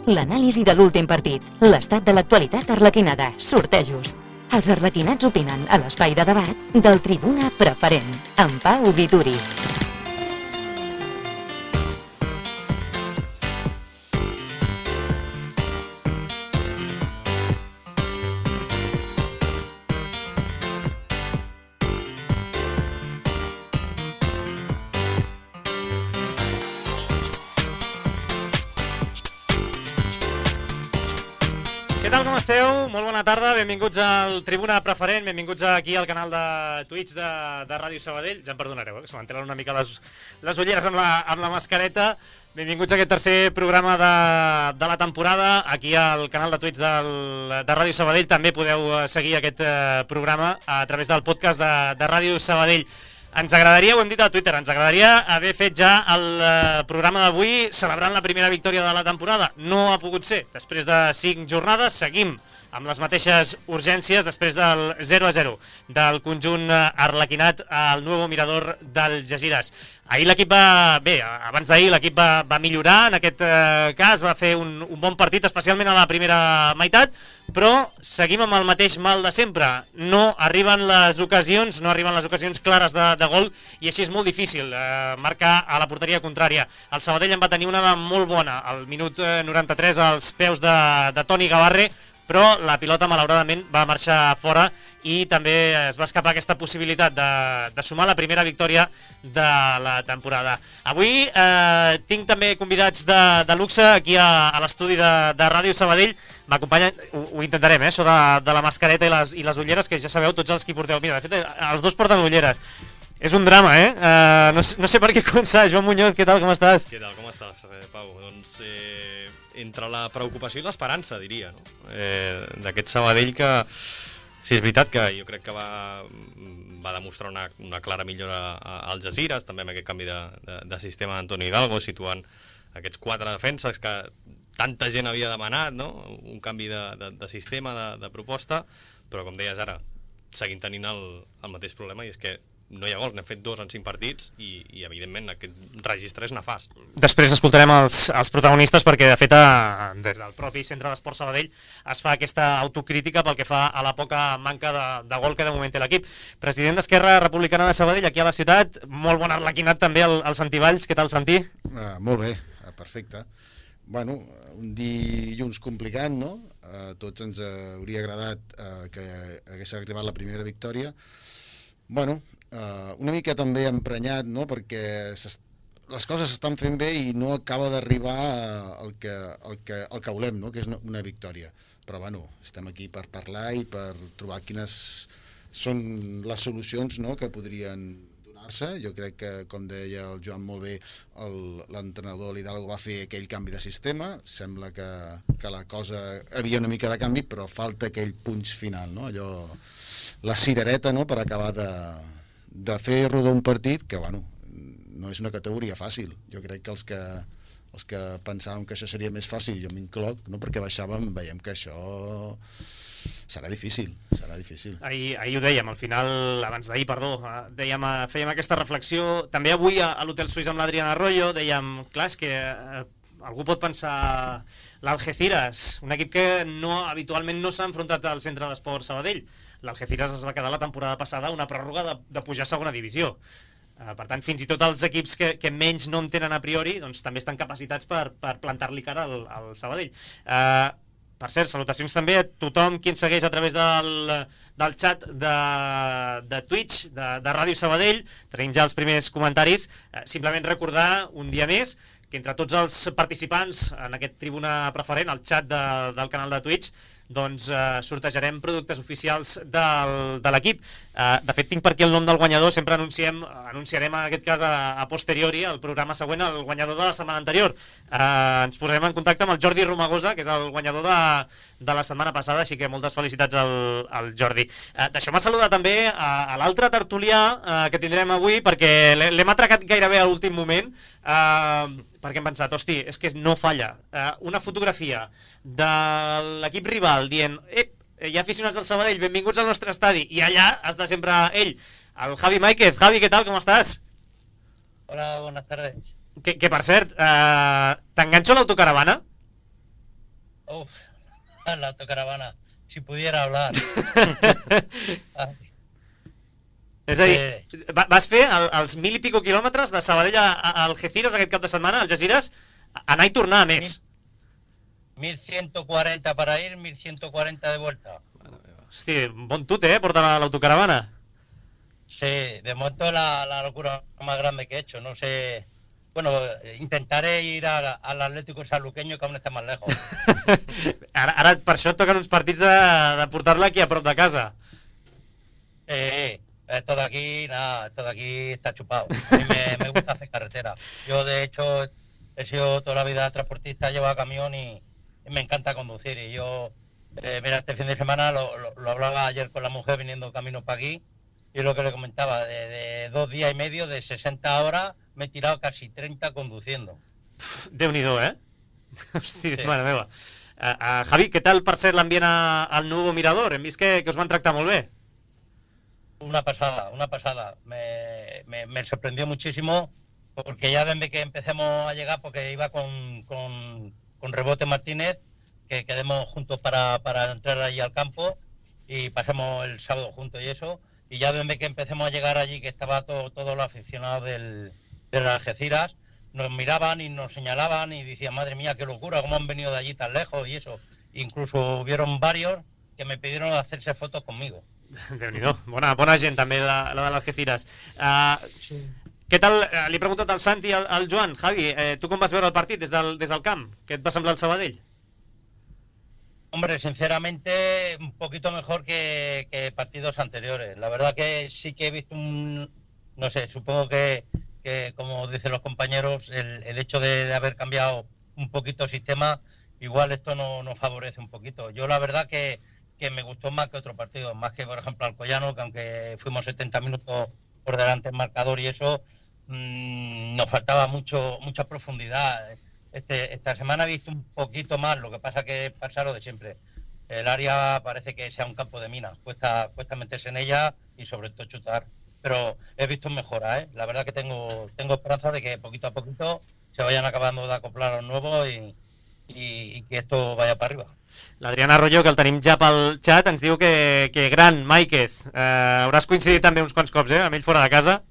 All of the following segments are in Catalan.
L'anàlisi de l'últim partit, l'estat de l'actualitat arlequinada, sortejos. Els arlequinats opinen a l'espai de debat del Tribuna Preferent, amb Pau Vituri. Com esteu? Molt bona tarda, benvinguts al Tribuna Preferent, benvinguts aquí al canal de Twitch de Ràdio Sabadell. Ja em perdonareu, que se m'entenen una mica les ulleres amb la mascareta. Benvinguts a aquest tercer programa de la temporada, aquí al canal de Twitch de Ràdio Sabadell. També podeu seguir aquest programa a través del podcast de Ràdio Sabadell. Ens agradaria, ho hem dit a Twitter, ens agradaria haver fet ja el programa d'avui celebrant la primera victòria de la temporada. No ha pogut ser. Després de 5 jornades seguim amb les mateixes urgències després del 0-0 del conjunt arlequinat al Nuevo Mirador d'Algesires. Ahir l'equip abans d'ahir l'equip va millorar, en aquest cas va fer un bon partit, especialment a la primera meitat, però seguim amb el mateix mal de sempre. No arriben les ocasions clares de gol i així és molt difícil marcar a la porteria contrària. El Sabadell en va tenir una de molt bona al minut 93 als peus de Toni Gavarre, però la pilota malauradament va marxar fora i també es va escapar aquesta possibilitat de sumar la primera victòria de la temporada. Avui tinc també convidats de luxe aquí a l'estudi de Ràdio Sabadell. M'acompanyen, ho intentarem, això de la mascareta i les ulleres, que ja sabeu tots els que hi porteu. Mira, de fet, els dos porten ulleres. És un drama, no sé per què començar. Joan Muñoz, què tal, com estàs? Què tal, com estàs, Pau? Doncs entre la preocupació i l'esperança, diria, no? D'aquest Sabadell que, sí, és veritat que jo crec que va demostrar una clara millora a Algesires, també amb aquest canvi de sistema d'Antoni Hidalgo, situant aquests 4 defenses que tanta gent havia demanat, no? Un canvi de sistema, de proposta, però com deies ara, seguim tenint el mateix problema, i és que no hi ha gol. N'hem fet 2 en 5 partits i evidentment aquest registre és nefast. Després escoltarem els protagonistes perquè de fet des del propi Centre d'Esport Sabadell es fa aquesta autocrítica pel que fa a la poca manca de gol que de moment té l'equip. President d'Esquerra Republicana de Sabadell, aquí a la ciutat, molt bon arlequinat també al Santi Valls. Què tal, Santi? Molt bé, perfecte. Bueno, un dilluns complicat, no? A tots ens hauria agradat que hagués arribat la primera victòria. Bueno, una mica també emprenyat, no? Perquè les coses s'estan fent bé i no acaba d'arribar el que volem, no? Que és una victòria. Però bueno, estem aquí per parlar i per trobar quines són les solucions, no? Que podrien donar-se. Jo crec que, com deia el Joan molt bé, l'entrenador l'Hidalgo va fer aquell canvi de sistema. Sembla que la cosa havia una mica de canvi, però falta aquell punx final, no? Allò, la cirereta, no? Per acabar de fer rodar un partit que, bueno, no és una categoria fàcil. Jo crec que els que pensàvem que això seria més fàcil, jo m'incloc, no? Perquè baixàvem, veiem que això serà difícil. Ahir ho dèiem, al final, abans d'ahir, perdó, fèiem aquesta reflexió. També avui a l'Hotel Suís amb l'Adrián Arroyo dèiem, clar, és que algú pot pensar l'Algeciras, un equip que habitualment no s'ha enfrontat al Centre d'Esport Sabadell. L'Algeciras es va quedar la temporada passada una pròrroga de pujar a segona divisió. Per tant, fins i tot els equips que menys no en tenen a priori doncs també estan capacitats per plantar-li cara al Sabadell. Per cert, salutacions també a tothom qui ens segueix a través del xat de Twitch de Ràdio Sabadell. Tenim ja els primers comentaris. Simplement recordar un dia més que entre tots els participants en aquest Tribuna Preferent, al xat del canal de Twitch, doncs sortejarem productes oficials de l'equip. De fet, tinc per aquí el nom del guanyador. Sempre anunciarem en aquest cas a posteriori, el programa següent, el guanyador de la setmana anterior. Ens posarem en contacte amb el Jordi Romagosa, que és el guanyador de la setmana passada, així que moltes felicitats al Jordi. Deixeu-me saludar també a l'altre tertulià que tindrem avui, perquè l'hem atracat gairebé a l'últim moment, perquè hem pensat, hosti, és que no falla. Una fotografia de l'equip rival dient, hi ha aficionats del Sabadell, benvinguts al nostre estadi, i allà està sempre ell, el Javi Máiquez. Javi, què tal, com estàs? Hola, buenas tardes. Que per cert, t'enganxo l'autocaravana? Uf, la autocaravana, si pudiera hablar. És a dir, vas fer els 1.000 i pico quilòmetres de Sabadell a Algeciras aquest cap de setmana, Algeciras, anar i tornar a més. 1140 para ir, 1140 de vuelta. Hosti, bon tute, portar l'autocaravana. Sí, de momento es la locura más grande que he hecho. No sé. Bueno, intentaré ir al Atlético Sanluqueño, que aún está más lejos. Ara per això et toquen uns partits de portar-la aquí a prop de casa. Esto de aquí, nada, esto de aquí está chupado. A mí me gusta hacer carretera. Yo, de hecho, he sido toda la vida transportista, he llevado camión y me encanta conducir. Y yo, mira, este fin de semana lo hablaba ayer con la mujer viniendo camino para aquí. Y es lo que le comentaba, de 2 días y medio, de 60 horas, me he tirado casi 30 conduciendo. Déu-n'hi-do, Hosti, sí. Mare meva. Javi, què tal per ser l'ambient al Nuevo Mirador? Hem vist que us van tractar molt bé. Una pasada, una pasada. Me sorprendió muchísimo, porque ya desde que empecemos a llegar, porque iba con Rebote Martínez, que quedemos juntos para entrar allí al campo y pasemos el sábado juntos y eso. Y ya desde que empecemos a llegar allí, que estaba todos los aficionados de las Algeciras, nos miraban y nos señalaban y decían, madre mía, qué locura, cómo han venido de allí tan lejos y eso. Incluso hubieron varios que me pidieron hacerse fotos conmigo. Déu-n'hi-do, bona gent també la de l'Algeciras. Sí. Què tal, li he preguntat al Santi i al Joan. Javi, tu com vas veure el partit des del camp? Què et va semblar el Sabadell? Hombre, sinceramente, un poquito mejor que partidos anteriores. La verdad que sí que he visto no sé, supongo que como dicen los compañeros, el hecho de haber cambiado un poquito el sistema, igual esto nos favorece un poquito. Yo la verdad que me gustó más que otro partido, más que por ejemplo Alcoyano, que aunque fuimos 70 minutos por delante del marcador y eso, nos faltaba mucha profundidad. Esta semana he visto un poquito más, lo que pasa que pasa lo de siempre. El área parece que sea un campo de minas, cuesta meterse en ella y sobre todo chutar. Pero he visto mejora, La verdad que tengo esperanza de que poquito a poquito se vayan acabando de acoplar a los nuevos y que esto vaya para arriba. L'Adrián Arroyo, que el tenim ja pel xat, ens diu que gran, Máiquez. Hauràs coincidit també uns quants cops, amb ell fora de casa.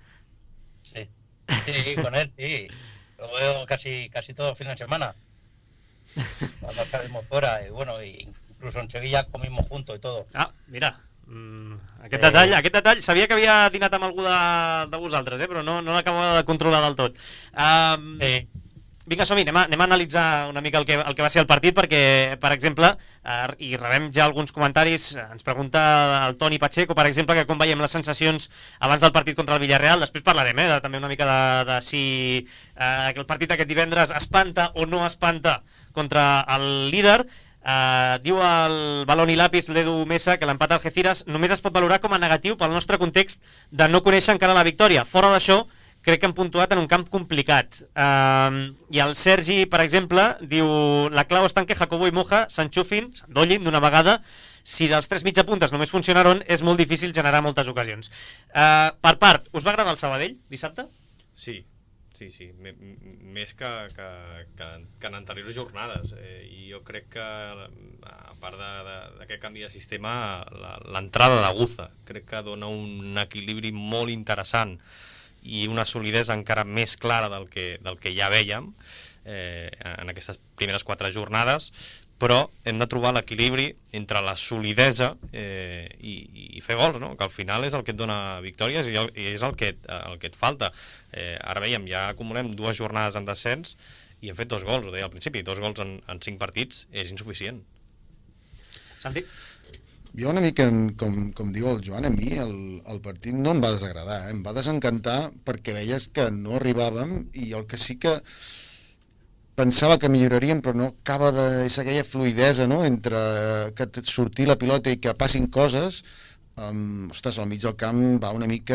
Sí, con él, sí. Lo veo casi todos los fines de semana. Cuando salimos fuera, y bueno, incluso en Sevilla comimos juntos y todo. Ah, mira, aquest detall, sabia que havia dinat amb algú de vosaltres, però no l'acabava de controlar del tot. Sí. Vinga, som-hi, anem a analitzar una mica el que va ser el partit, perquè, per exemple, i rebem ja alguns comentaris, ens pregunta el Toni Pacheco, per exemple, que com veiem les sensacions abans del partit contra el Villarreal. Després parlarem també una mica de si el partit aquest divendres espanta o no espanta contra el líder. Diu el Balón i Lápiz, l'Edu Mesa, que l'empat Algeciras només es pot valorar com a negatiu pel nostre context de no conèixer encara la victòria. Fora d'això, crec que han puntuat en un camp complicat. I el Sergi, per exemple, diu: la clau està en que Jacobo i Moja s'enxufin, s'endollin d'una vegada. Si dels 3 mitjapuntes només funcionaron, és molt difícil generar moltes ocasions. Per part, us va agradar el Sabadell dissabte? Sí. Més que en anteriors jornades. I jo crec que, a part d'aquest canvi de sistema, l'entrada d'Aguza crec que dona un equilibri molt interessant i una solidesa encara més clara del que ja vèiem en aquestes primeres 4 jornades, però hem de trobar l'equilibri entre la solidesa i fer gols, no? Que al final és el que et dona victòries i és el que et falta. Ara veiem, ja acumulem 2 jornades en descens i hem fet 2 gols, ho deia al principi, 2 gols en 5 partits és insuficient. Santi? Jo una mica, com diu el Joan, a mi el partit no em va desagradar, em va desencantar perquè veies que no arribàvem i el que sí que pensava que milloraríem, però no acaba de ser aquella fluidesa, no?, entre que sortir la pilota i que passin coses. Ostres, al mig del camp va una mica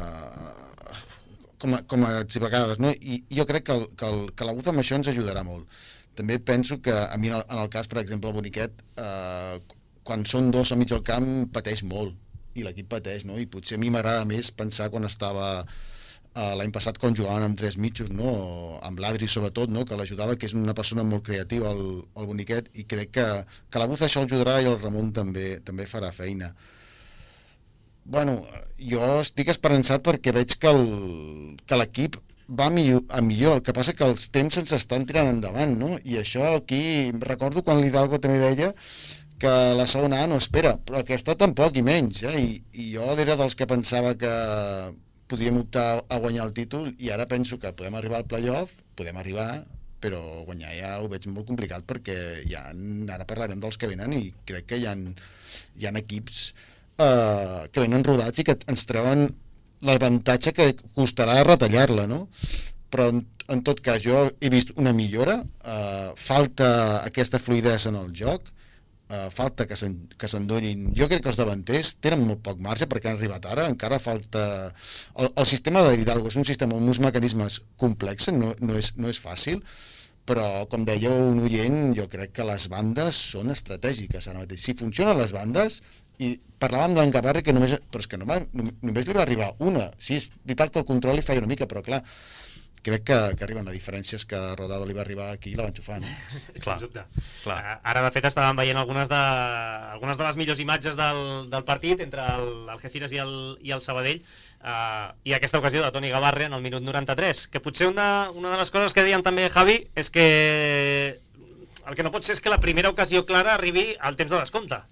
com a xipacades, no? I jo crec que l'Aguza amb això ens ajudarà molt. També penso que a mi en el cas, per exemple, el Boniquet, quan són 2 al mig del camp pateix molt i l'equip pateix, no? I potser a mi m'agrada més pensar quan estava l'any passat quan jugaven amb 3 mitjos, no? Amb l'Adri sobretot, no? Que l'ajudava, que és una persona molt creativa, el boniquet, i crec que la Buza això el ajudarà i el Ramon també farà feina. Bueno, jo estic esperançat perquè veig que l'equip va a millor, el que passa que els temps ens estan tirant endavant, no? I això aquí, recordo quan l'Hidalgo també deia que la segona A no espera, però aquesta tampoc i menys, i jo era dels que pensava que podríem optar a guanyar el títol, i ara penso que podem arribar al playoff, podem arribar, però guanyar ja ho veig molt complicat, perquè ara parlarem dels que venen, i crec que hi ha equips que venen rodats i que ens treuen l'avantatge que costarà retallar-la, no? Però en tot cas jo he vist una millora, falta aquesta fluïdesa en el joc, falta que s'endonin. Jo crec que els davanters tenen molt poc marge perquè han arribat ara, encara falta... El sistema de l'Hidalgo és un sistema amb uns mecanismes complexos, no és fàcil, però com deia un oient, jo crec que les bandes són estratègiques ara mateix. Si funcionen les bandes, i parlàvem d'en Gavarri, però és que només li va arribar una. Sí, és veritat que el control li feia una mica, però clar, crec que arriben. La diferència és que Rodado li va arribar aquí i la va enxufar, no? Sens dubte. Ara, de fet, estàvem veient algunes de les millors imatges del partit entre l'Algeciras i el Sabadell, i aquesta ocasió de Toni Gavarri en el minut 93, que potser una de les coses que deien també Javi és que el que no pot ser és que la primera ocasió clara arribi al temps de descompte.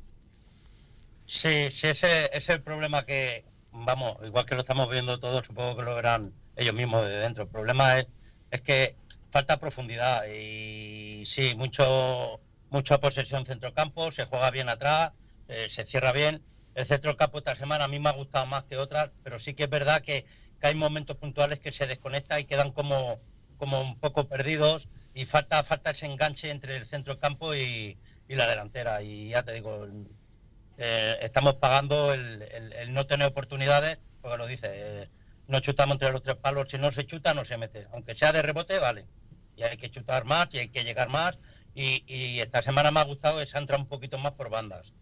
Sí, ese es el problema que, vamos, igual que lo estamos viendo todos, supongo que lo verán ellos mismos de dentro. El problema es que falta profundidad y sí, mucha posesión centrocampo, se juega bien atrás, se cierra bien. El centrocampo esta semana a mí me ha gustado más que otras, pero sí que es verdad que hay momentos puntuales que se desconecta y quedan como un poco perdidos, y falta ese enganche entre el centrocampo y la delantera. Y ya te digo, estamos pagando el no tener oportunidades, porque lo dice, no chutamos entre los 3 palos, si no se chuta no se mete, aunque sea de rebote, vale, y hay que chutar más y hay que llegar más, y esta semana me ha gustado que se ha entrado un poquito más por bandas,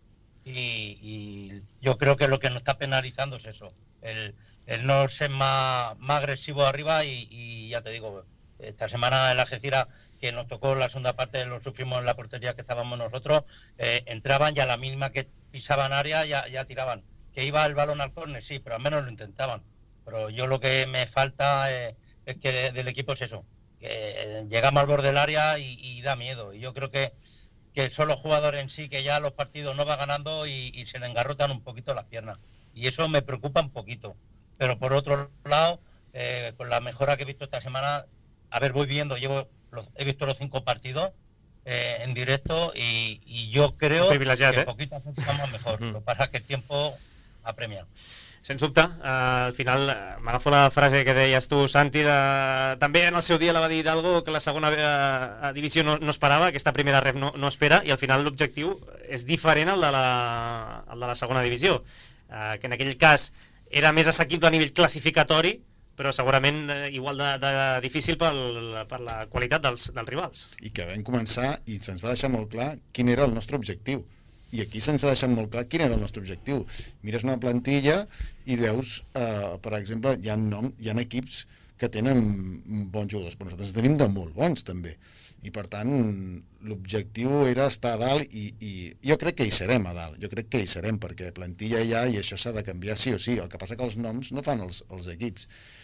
y yo creo que lo que nos está penalizando es eso, el no ser más agresivo arriba, y ya te digo, esta semana el Algeciras, que nos tocó la segunda parte, lo sufrimos en la portería que estábamos nosotros, entraban y a la mínima que pisaban área ya tiraban. Que iba el balón al córner, sí, pero al menos lo intentaban. Pero yo lo que me falta es que del equipo es eso, que llegamos al borde del área y da miedo. Y yo creo que son los jugadores en sí que ya los partidos no va ganando y se le engarrotan un poquito las piernas. Y eso me preocupa un poquito. Pero por otro lado, con la mejora que he visto esta semana, voy viendo, he visto los 5 partidos en directo y yo creo que poquito a poco estamos mejor. Lo que pasa es que el tiempo apremia. Sens dubte, al final m'agafo la frase que deies tu, Santi, també en el seu dia la va dir Hidalgo, que la segona divisió no esperava, aquesta primera ref no espera, i al final l'objectiu és diferent al de la segona divisió, que en aquell cas era més assequible a nivell classificatori, però segurament igual de difícil per la qualitat dels rivals. I que vam començar i se'ns va deixar molt clar quin era el nostre objectiu. I aquí se'ns ha deixat molt clar quin era el nostre objectiu. Mires una plantilla i veus, per exemple, hi ha equips que tenen bons jugadors, però nosaltres tenim de molt bons també. I per tant, l'objectiu era estar a dalt i jo crec que hi serem a dalt. Jo crec que hi serem perquè plantilla hi ha i això s'ha de canviar sí o sí. El que passa que els noms no fan els equips.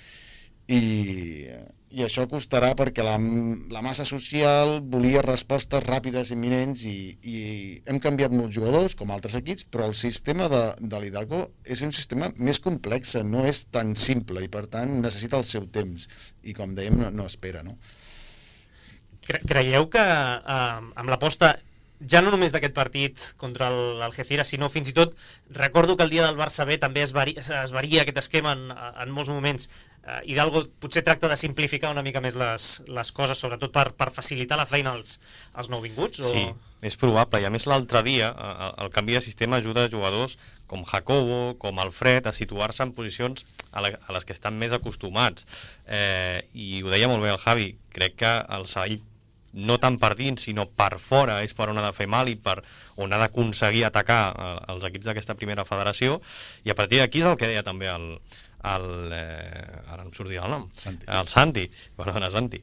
I això costarà perquè la massa social volia respostes ràpides, imminents, i hem canviat molts jugadors com altres equips, però el sistema de l'Hidalgo és un sistema més complex, no és tan simple i per tant necessita el seu temps i com dèiem no espera, no? Creieu que amb l'aposta ja no només d'aquest partit contra l'Algeciras, sinó fins i tot, recordo que el dia del Barça B també es varia aquest esquema en molts moments. Hidalgo potser tracta de simplificar una mica més les coses, sobretot per facilitar la feina als nouvinguts? Sí, és probable, i a més l'altre dia el canvi de sistema ajuda a jugadors com Jacobo, com Alfred, a situar-se en posicions a les que estan més acostumats. I ho deia molt bé el Javi, crec que el Sabadell no tant per dins, sinó per fora, és per on ha de fer mal i per on ha d'aconseguir atacar els equips d'aquesta primera federació, i a partir d'aquí és el que deia també el ara em sortia el nom, Santi. el Santi, perdona, Santi,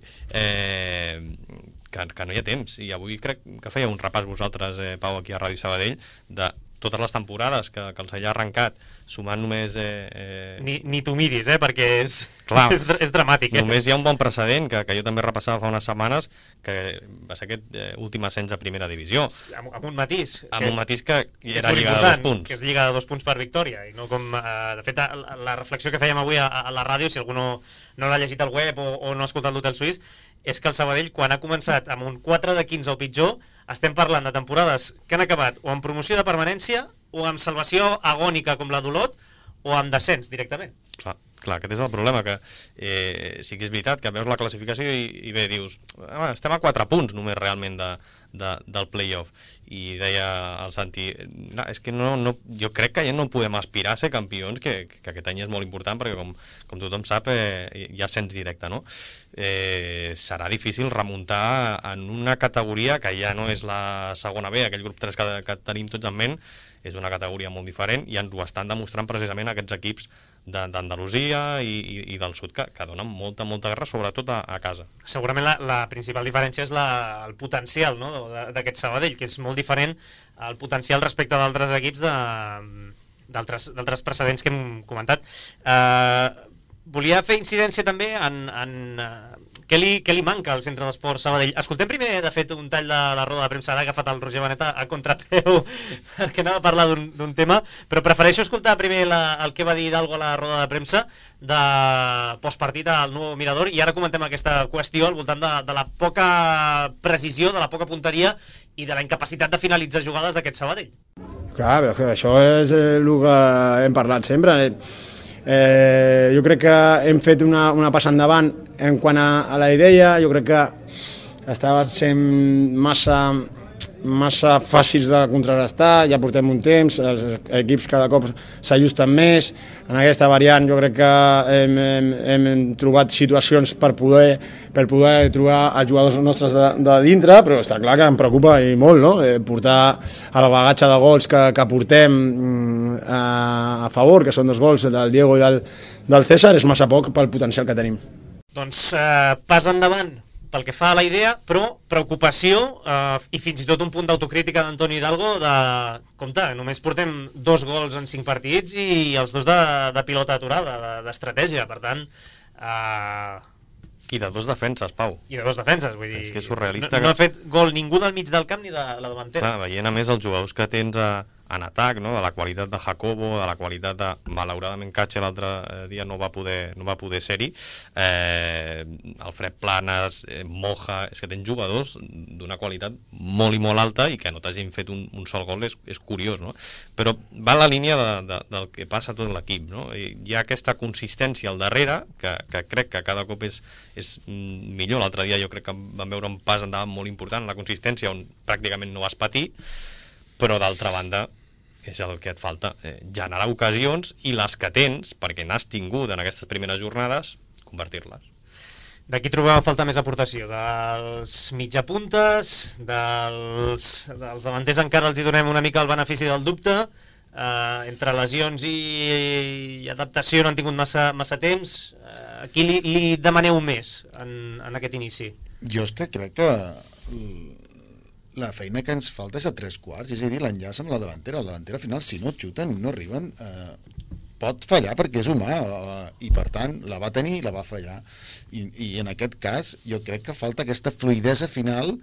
que no hi ha temps, i avui crec que feia un repàs vosaltres, Pau, aquí a Ràdio Sabadell, de totes les temporades que els hagi arrencat, sumant només... Ni t'ho miris, perquè Clar, és dramàtic. Només hi ha un bon precedent, que jo també repassava fa unes setmanes, que va ser aquest últim ascens a primera divisió. Amb un matís. Amb un matís que era molt lliga de 2 punts. Que és lliga de 2 punts per victòria. I no com, de fet, la reflexió que fèiem avui a la ràdio, si algú no l'ha llegit al web o no ha escoltat l'Hotel Suís, és que el Sabadell, quan ha començat amb un 4 de 15 o pitjor, estem parlant de temporades que han acabat o amb promoció de permanència o amb salvació agònica com la d'Olot o amb descens directament. Clar, aquest és el problema, que sí que és veritat que veus la classificació i bé, dius, estem a 4 punts només realment del play-off, i deia el Santi, no, és que jo crec que ja no podem aspirar a ser campions, que aquest any és molt important perquè com tothom sap hi ha ascens directe, no? Serà difícil remuntar en una categoria que ja no és la segona B, aquell grup 3 que tenim tots en ment, és una categoria molt diferent i ens ho estan demostrant precisament aquests equips d'Andalusia i del sud, que donen molta guerra, sobretot a casa. Segurament la principal diferència és el potencial, no?, d'aquest Sabadell, que és molt diferent al potencial respecte d'altres equips d'altres precedents que hem comentat. Volia fer incidència també en què li manca al Centre d'Esports Sabadell. Escoltem primer, de fet, un tall de la roda de premsa. Ara ha agafat el Roger Beneta a contrapeu perquè anava a parlar d'un tema, però prefereixo escoltar primer el que va dir Hidalgo a la roda de premsa de postpartit al Nou Mirador, i ara comentem aquesta qüestió al voltant de la poca precisió, de la poca punteria i de la incapacitat de finalitzar jugades d'aquest Sabadell. Clar, però això és el que hem parlat sempre. Jo crec que hem fet una passa endavant en quant a la idea. Jo crec que estaven sent massa fàcils de contrarrestar, ja portem un temps, els equips cada cop s'ajusten més. En aquesta variant jo crec que hem trobat situacions per poder trobar els jugadors nostres de dintre, però està clar que em preocupa i molt, no? Portar el bagatge de gols que portem a favor, que són 2 gols del Diego i del César, és massa poc pel potencial que tenim. Doncs pas endavant pel que fa a la idea, però preocupació i fins i tot un punt d'autocrítica d'Antoni Hidalgo de, compte, només portem 2 gols en 5 partits i els 2 de pilota aturada, d'estratègia, per tant... I de 2 defenses, Pau. I de 2 defenses, vull dir... És que és surrealista. No ha fet gol ningú del mig del camp ni de la davantera. Clar, veient a més els jugadors que tens en atac, no? De la qualitat de Jacobo, de la qualitat de... Malauradament Catxe l'altre dia no va poder ser-hi. Alfred Planes, Moja... És que tens jugadors d'una qualitat molt i molt alta i que no t'hagin fet un sol gol és curiós, no? Però va en la línia del que passa a tot l'equip, no? Hi ha aquesta consistència al darrere que crec que cada cop és millor. L'altre dia jo crec que vam veure un pas endavant molt important, la consistència on pràcticament no vas patir, però d'altra banda és el que et falta, generar ocasions i les que tens, perquè n'has tingut en aquestes primeres jornades, convertir-les. D'aquí trobeu a faltar més aportació, dels mitjapuntes, dels davanters encara els hi donem una mica el benefici del dubte, entre lesions i adaptació no han tingut massa temps. Aquí li demaneu més en aquest inici? Jo és que crec que la feina que ens falta és a 3/4, és a dir, l'enllaç amb la davantera. La davantera, al final, si no xuten, no arriben, pot fallar perquè és humà, i per tant la va tenir i la va fallar. I en aquest cas jo crec que falta aquesta fluïdesa final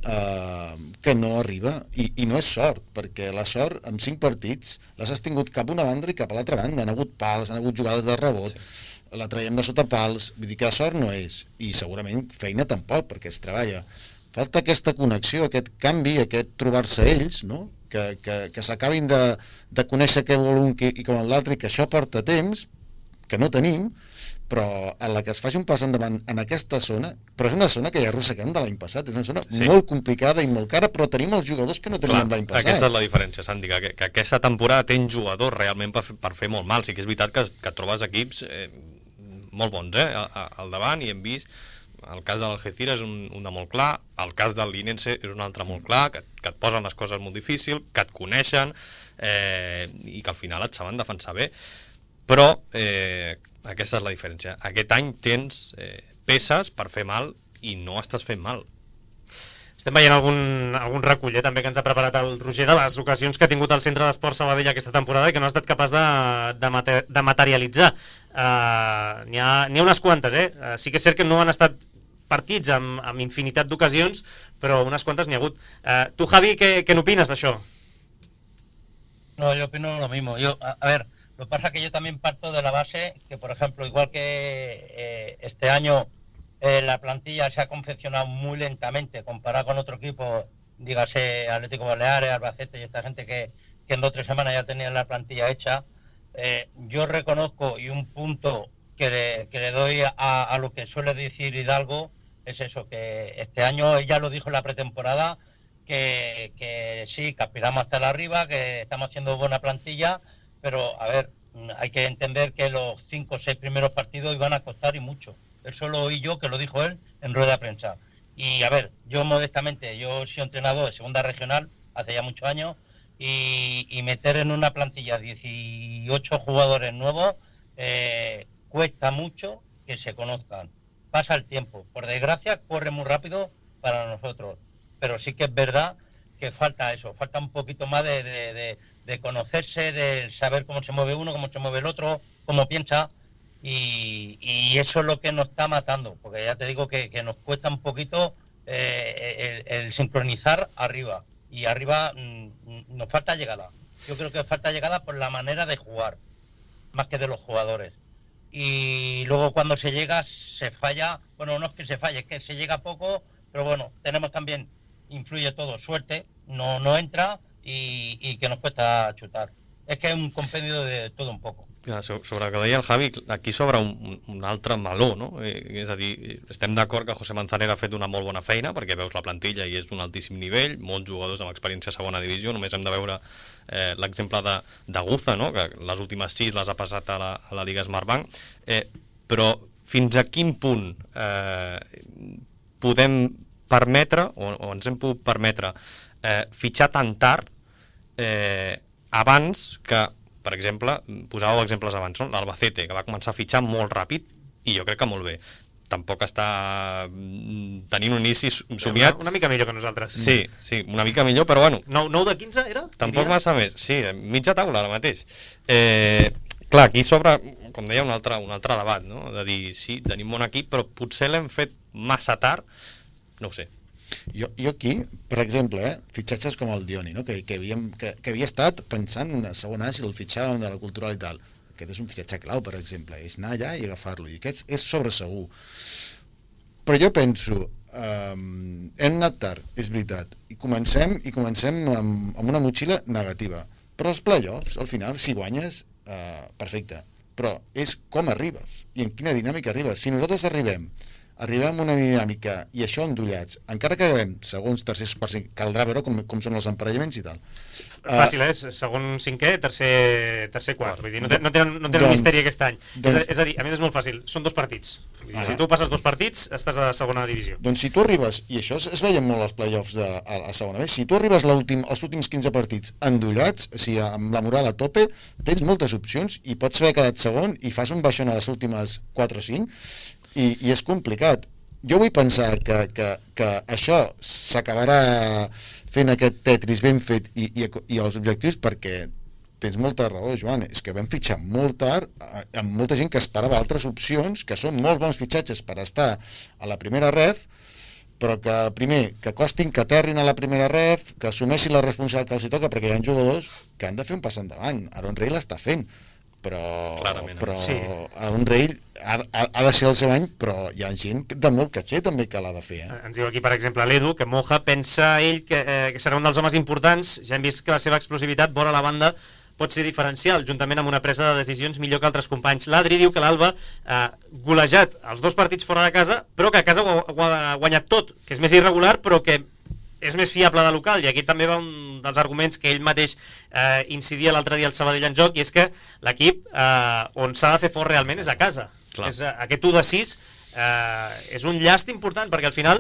que no arriba, i no és sort, perquè la sort en 5 partits les has tingut cap a una banda i cap a l'altra banda. Han hagut pals, han hagut jugades de rebot, la traiem de sota pals, vull dir que la sort no és, i segurament feina tampoc, perquè es treballa. Falta aquesta connexió, aquest canvi, aquest trobar-se ells, no? Que s'acabin de conèixer què vol un i com l'altre, i que això porta temps, que no tenim, però en la que es faci un pas endavant en aquesta zona, però és una zona que ja arrosseguem de l'any passat, és una zona molt complicada i molt cara, però tenim els jugadors que no teníem l'any passat. Aquesta és la diferència, Santi, que aquesta temporada tens jugadors realment per fer molt mal. Sí que és veritat que trobes equips molt bons al davant, i hem vist el cas de l'Algeciras és un de molt clar, el cas del Linense és un altre molt clar, que et posen les coses molt difícils, que et coneixen i que al final et saben defensar bé. Però aquesta és la diferència. Aquest any tens peces per fer mal i no estàs fent mal. Estem veient algun recull també que ens ha preparat el Roger de les ocasions que ha tingut el Centre d'Esport Sabadell aquesta temporada i que no ha estat capaç de materialitzar. N'hi ha unes quantes, sí que és cert que no han estat partits amb infinitat d'ocasions, però unes quantes n'hi ha hagut. Tu, Javi, què n'opines d'això? No, yo opino lo mismo. A ver, lo que pasa es que yo también parto de la base que, por ejemplo, igual que este año la plantilla se ha confeccionado muy lentamente comparado con otro equipo, dígase Atlético Baleares, Albacete y esta gente que en 2 o 3 semanas ya tenían la plantilla hecha, yo reconozco, y un punto que le doy a lo que suele decir Hidalgo, es eso, que este año ella lo dijo en la pretemporada, que sí, que aspiramos hasta arriba, que estamos haciendo buena plantilla, pero a ver, hay que entender que los 5 o 6 primeros partidos iban a costar y mucho. Eso lo oí yo, que lo dijo él en rueda de prensa. Y a ver, yo modestamente, yo he sido entrenador de segunda regional hace ya muchos años, y meter en una plantilla 18 jugadores nuevos cuesta mucho que se conozcan. Pasa el tiempo. Por desgracia, corre muy rápido para nosotros. Pero sí que es verdad que falta eso, falta un poquito más de conocerse, de saber cómo se mueve uno, cómo se mueve el otro, cómo piensa, y eso es lo que nos está matando, porque ya te digo que nos cuesta un poquito el sincronizar arriba, y arriba nos falta llegada. Yo creo que falta llegada por la manera de jugar, más que de los jugadores. Y luego cuando se llega, se falla, bueno, no es que se falle, es que se llega poco, pero bueno, tenemos también, influye todo, suerte, no entra y que nos cuesta chutar. És que és un compendio de tot un poco. Sobre el que deia el Javi, aquí s'obre un altre meló, no? És a dir, estem d'acord que José Manzanera ha fet una molt bona feina, perquè veus la plantilla i és d'un altíssim nivell, molts jugadors amb experiència a segona divisió, només hem de veure l'exemple de Guza, no? Que les últimes 6 les ha passat a la Lliga Smartbank, però fins a quin punt podem permetre, o ens hem pogut permetre, fitxar tan tard abans que, per exemple, posàveu exemples abans, no? L'Albacete, que va començar a fitxar molt ràpid, i jo crec que molt bé. Tampoc està tenint un inici somiat. Una mica millor que nosaltres. Sí, una mica millor, però bueno. 9 de 15 era? Tampoc massa més, sí, mitja taula ara mateix. Clar, aquí s'obre, com deia, un altre debat, no? De dir, sí, tenim bon equip, però potser l'hem fet massa tard, no ho sé. Jo aquí, per exemple, fitxatges com el Dioni, no? que havia estat pensant una segona A si el fitxàvem de la Cultural i tal. Aquest és un fitxatge clau, per exemple, és anar allà i agafar-lo, i aquest és sobresegur. Però jo penso, hem anat tard, és veritat, i comencem amb una motxilla negativa, però els play-offs, al final, si guanyes, perfecte, però és com arribes i en quina dinàmica arribes. Si nosaltres arribem a una dinàmica i això endollats, encara que acabem segons, tercers, quarts, caldrà veure com són els emparellaments i tal. Fàcil, segon, cinquè, tercer, quart. Vull dir, no tenen misteri aquest any. És a dir, a més és molt fàcil, són 2 partits. Si tu passes 2 partits, estàs a segona divisió. Doncs si tu arribes, i això es veien molt als play-offs a segona vegada, si tu arribes als últims 15 partits endollats, o sigui, amb la moral a tope, tens moltes opcions i pots haver quedat segon i fas un baixón a les últimes 4 o 5, i és complicat. Jo vull pensar que això s'acabarà fent aquest Tetris ben fet i els objectius, perquè tens molta raó, Joan, és que vam fitxar molt tard amb molta gent que esperava altres opcions, que són molt bons fitxatges per estar a la primera ref, però que primer, que costin, que aterrin a la primera ref, que assumeixin la responsabilitat que els hi toca, perquè hi ha jugadors que han de fer un pas endavant. Aaron Rey l'està fent, però sí. Aaron Rey ha de ser el seu any, però hi ha gent de molt caché també que l'ha de fer. Ens diu aquí, per exemple, l'Edu, que Moja pensa ell que serà un dels homes importants. Ja hem vist que la seva explosivitat vora la banda pot ser diferencial, juntament amb una presa de decisions millor que altres companys. L'Adri diu que l'Alba ha golejat els 2 partits fora de casa, però que a casa ho ha guanyat tot, que és més irregular, però que és més fiable de local, i aquí també va un dels arguments que ell mateix incidia l'altre dia al Sabadell en joc, i és que l'equip on s'ha de fer fort realment és a casa. Aquest 1 de 6 és un llast important, perquè al final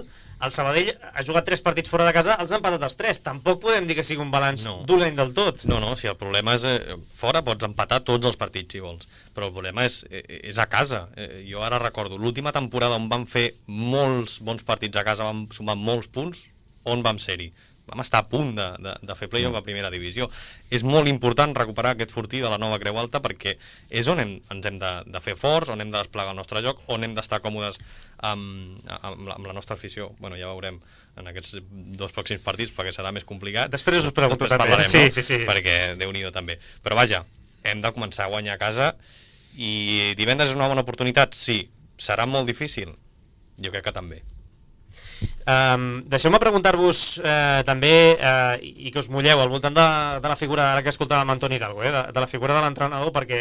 el Sabadell ha jugat 3 partits fora de casa, els ha empatat els 3. Tampoc podem dir que sigui un balanç dolent del tot. No, si el problema és... fora pots empatar tots els partits, si vols. Però el problema és a casa. Jo ara recordo, l'última temporada on vam fer molts bons partits a casa, vam sumar molts punts, on vam ser-hi? Vam estar a punt de fer play-off a primera divisió. És molt important recuperar aquest fortí de la nova Creu Alta perquè és on ens hem de fer forts, on hem de desplegar el nostre joc, on hem d'estar còmodes amb la nostra afició. Bueno, ja veurem en aquests 2 pròxims partits perquè serà més complicat. Després us pregunto també. Parlarem, sí, no? sí. Perquè Déu-n'hi-do també. Però vaja, hem de començar a guanyar a casa i divendres és una bona oportunitat? Sí. Serà molt difícil? Jo crec que també. Deixeu-me preguntar-vos també i que us mulleu al voltant de la figura, ara que escoltàvem Antoni Hidalgo, de la figura de l'entrenador, perquè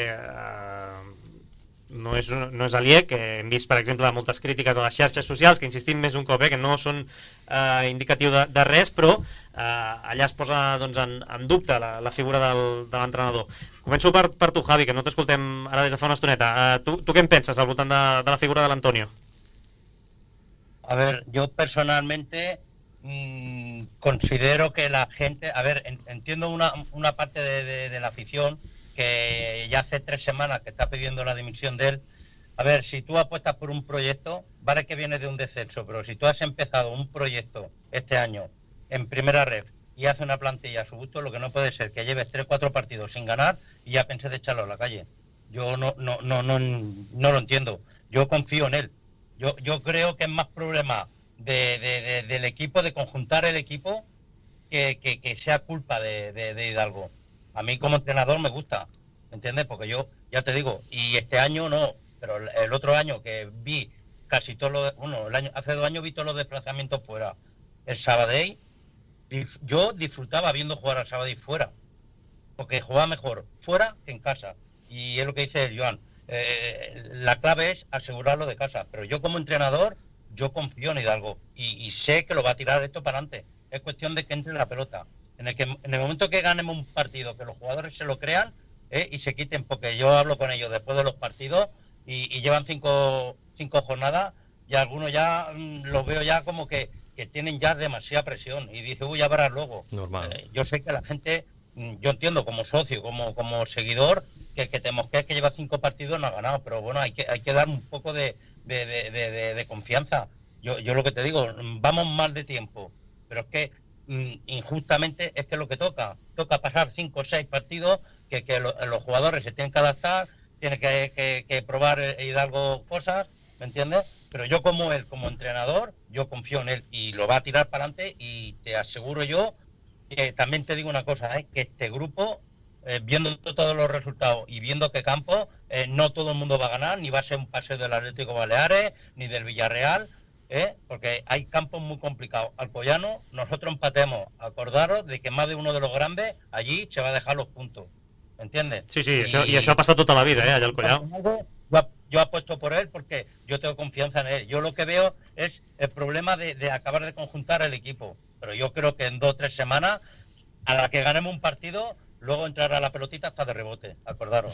no és aliè, que hem vist per exemple moltes crítiques a les xarxes socials, que insistim més un cop, que no són indicatiu de res, però allà es posa en dubte la figura de l'entrenador. Començo per tu, Javi, que no t'escoltem ara des de fa una estoneta. Tu què en penses al voltant de la figura de l'Antonio? A ver, yo personalmente considero que la gente... A ver, entiendo una parte de la afición que ya hace 3 semanas que está pidiendo la dimisión de él. A ver, si tú apuestas por un proyecto, vale que vienes de un descenso, pero si tú has empezado un proyecto este año en primera ref y haces una plantilla a su gusto, lo que no puede ser que lleves 3-4 partidos sin ganar y ya pensé de echarlo a la calle. Yo no lo entiendo. Yo confío en él. Yo creo que es más problema del equipo, de conjuntar el equipo, que sea culpa de Hidalgo. A mí como entrenador me gusta, ¿entiendes? Porque yo, ya te digo, y este año no, pero el otro año que vi casi todos los... Bueno, hace 2 años vi todos los desplazamientos fuera. El Sabadell, yo disfrutaba viendo jugar al Sabadell fuera, porque jugaba mejor fuera que en casa. Y es lo que dice el Joan. La clave es asegurarlo de casa, pero yo como entrenador, yo confío en Hidalgo y sé que lo va a tirar esto para adelante. Es cuestión de que entre la pelota. En el momento que ganemos un partido, que los jugadores se lo crean y se quiten, porque yo hablo con ellos después de los partidos y llevan 5 jornadas y algunos ya los veo ya como que tienen ya demasiada presión y dice, uy, ya verás luego. Normal. Yo sé que la gente, yo entiendo como socio, como seguidor, que te mosquees que lleva 5 partidos no ha ganado, pero bueno, hay que dar un poco de confianza. Yo lo que te digo, vamos mal de tiempo, pero es que injustamente es que lo que toca pasar 5 o 6 partidos que los jugadores se tienen que adaptar, tienen que probar Hidalgo cosas, ¿me entiendes? Pero yo como él, como entrenador, yo confío en él y lo va a tirar para adelante y te aseguro yo que también te digo una cosa, que este grupo, viendo todos los resultados y viendo qué campo, no todo el mundo va a ganar, ni va a ser un paseo del Atlético Baleares, ni del Villarreal, porque hay campos muy complicados. Alcoyano, nosotros empatemos, acordaros de que más de uno de los grandes allí se va a dejar los puntos, ¿entiendes? Sí, y això ha passat tota la vida, allà al Collao. Yo apuesto por él porque yo tengo confianza en él. Yo lo que veo es el problema de acabar de conjuntar el equipo, pero yo creo que en 2 o 3 semanas, a la que ganemos un partido, luego entrarà la pelotita hasta de rebote, acordaros.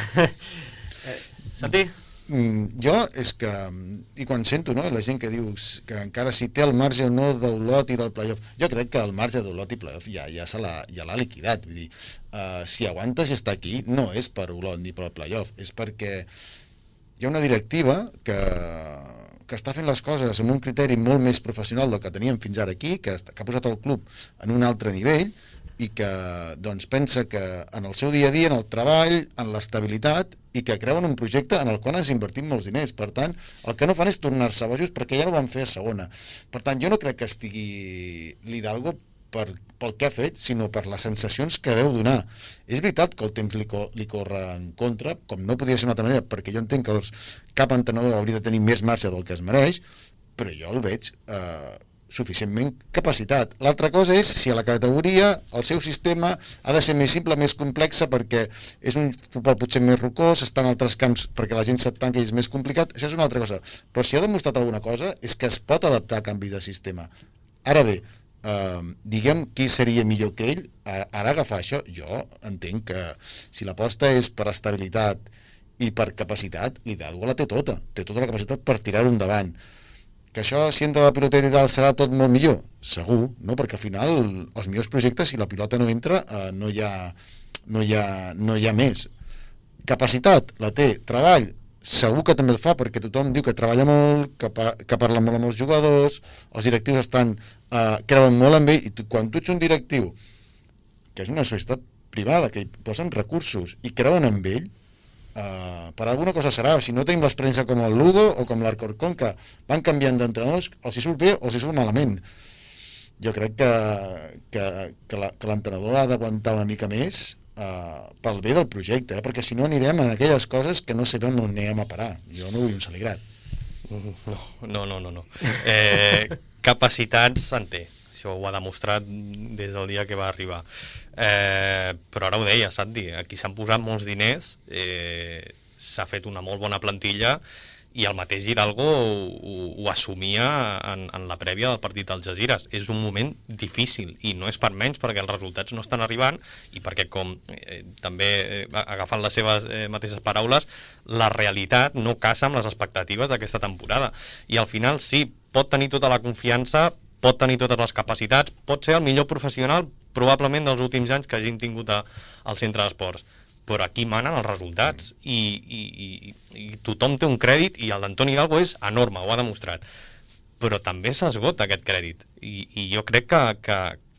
Santi? Jo és que, i quan sento la gent que diu que encara si té el marge o no d'Olot i del playoff, jo crec que el marge d'Olot i playoff ja l'ha liquidat. Vull dir, si aguantes i està aquí, no és per Olot ni per el playoff, és perquè hi ha una directiva que està fent les coses amb un criteri molt més professional del que teníem fins ara aquí, que ha posat el club en un altre nivell i que pensa que en el seu dia a dia, en el treball, en l'estabilitat, i que creuen un projecte en el qual ens invertim molts diners. Per tant, el que no fan és tornar-se bojos perquè ja no ho van fer a segona. Per tant, jo no crec que estigui l'Hidalgo pel que ha fet, sinó per les sensacions que deu donar. És veritat que el temps li corre en contra, com no podia ser d'una altra manera, perquè jo entenc que cap entrenador hauria de tenir més marge del que es mereix, però jo el veig suficientment capacitat. L'altra cosa és si a la categoria el seu sistema ha de ser més simple, més complexa, perquè és un futbol potser més rocós, està en altres camps perquè la gent se't tanca i és més complicat, això és una altra cosa. Però si ha demostrat alguna cosa és que es pot adaptar a canvis de sistema. Ara bé, diguem qui seria millor que ell, ara agafar això, jo entenc que si l'aposta és per estabilitat i per capacitat, l'Hidalgo la té tota la capacitat per tirar-ho endavant. Que això, si entra la piloteta i tal, serà tot molt millor? Segur, no? Perquè al final els millors projectes, si la pilota no entra, no hi ha més. Capacitat, la té. Treball, segur que també el fa, perquè tothom diu que treballa molt, que parla molt amb els jugadors, els directius creuen molt en ell, i quan tu ets un directiu, que és una societat privada, que hi posen recursos i creuen en ell, per alguna cosa serà. Si no tenim l'experiència com el Lugo o com l'Alcorcón, que van canviant d'entrenadors, els hi surt bé o els hi surt malament. Jo crec que l'entrenador ha d'aguantar una mica més pel bé del projecte, perquè si no anirem en aquelles coses que no sabem on anirem a parar. Jo no vull un Saligrat. No. Capacitats en té. Això ho ha demostrat des del dia que va arribar. Però ara ho deia, Santi, aquí s'han posat molts diners, s'ha fet una molt bona plantilla i el mateix Hidalgo ho assumia en la prèvia del partit dels Algesires. És un moment difícil i no és per menys, perquè els resultats no estan arribant i perquè, com també agafant les seves mateixes paraules, la realitat no casa amb les expectatives d'aquesta temporada. I al final sí, pot tenir tota la confiança, pot tenir totes les capacitats, pot ser el millor professional probablement dels últims anys que hagin tingut al centre d'esports, però aquí manen els resultats i tothom té un crèdit i el d'Antoni Hidalgo és enorme, ho ha demostrat, però també s'esgota aquest crèdit i jo crec que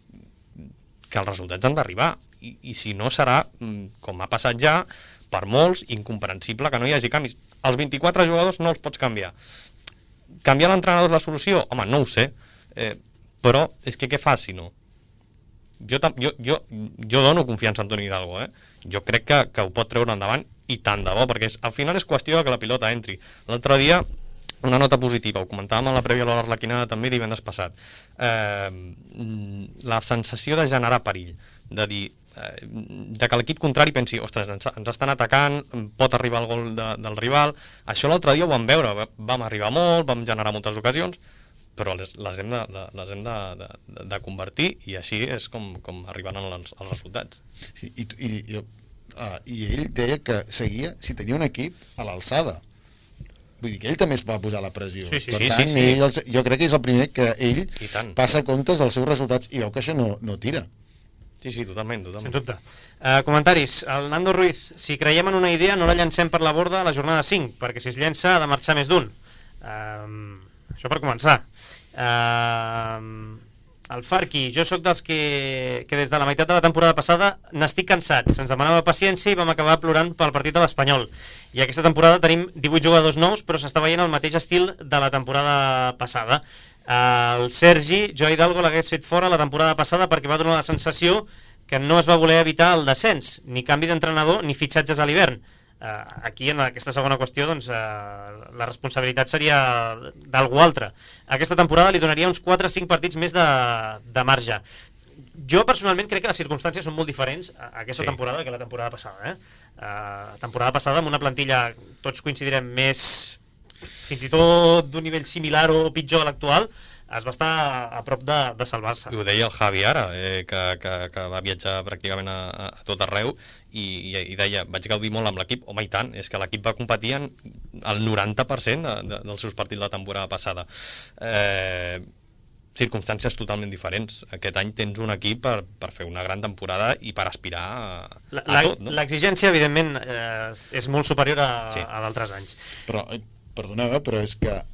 els resultats han d'arribar i si no serà, com ha passat ja, per molts, incomprensible que no hi hagi canvis. Els 24 jugadors no els pots canviar. Canviar l'entrenador és la solució? Home, no ho sé. Però és que què fa si no? Jo dono confiança a Antoni Hidalgo, jo crec que ho pot treure endavant i tant de bo, perquè al final és qüestió que la pilota entri. L'altre dia una nota positiva, ho comentàvem en la prèvia a l'hora arlequinada també divendres passat, la sensació de generar perill, de dir de que l'equip contrari pensi, ostres, ens estan atacant, pot arribar el gol del rival. Això l'altre dia ho vam veure, vam arribar molt, vam generar moltes ocasions, però les hem de convertir i així és com arribaran els resultats. Sí, i ell deia que seguia si tenia un equip a l'alçada. Vull dir que ell també es va posar la pressió. Per tant, jo crec que és el primer que ell passa comptes dels seus resultats i veu que això no tira. Sí, totalment. Sens dubte. Comentaris. El Nando Ruiz, si creiem en una idea no la llancem per la borda a la jornada 5, perquè si es llença ha de marxar més d'un. Això per començar. El Farqui, jo sóc dels que des de la meitat de la temporada passada n'estic cansat, se'ns demanava paciència i vam acabar plorant pel partit de l'Espanyol, i aquesta temporada tenim 18 jugadors nous però s'està veient el mateix estil de la temporada passada. El Sergi, jo a Hidalgo l'hagués fet fora la temporada passada perquè va donar la sensació que no es va voler evitar el descens, ni canvi d'entrenador ni fitxatges a l'hivern. Aquí, en aquesta segona qüestió, doncs, la responsabilitat seria d'algú altre. Aquesta temporada li donaria uns 4 o 5 partits més de marge. Jo, personalment, crec que les circumstàncies són molt diferents a aquesta temporada que la temporada passada. Temporada passada, amb una plantilla, tots coincidirem, més fins i tot d'un nivell similar o pitjor a l'actual, es va estar a prop de salvar-se. Ho deia el Javi ara, que va viatjar pràcticament a tot arreu i deia, vaig gaudir molt amb l'equip. Home, i tant, és que l'equip va competir en el 90% dels seus partits la temporada passada. Circumstàncies totalment diferents. Aquest any tens un equip per fer una gran temporada i per aspirar a tot, no? L'exigència, evidentment, és molt superior a d'altres anys. Però, perdoneu, però és que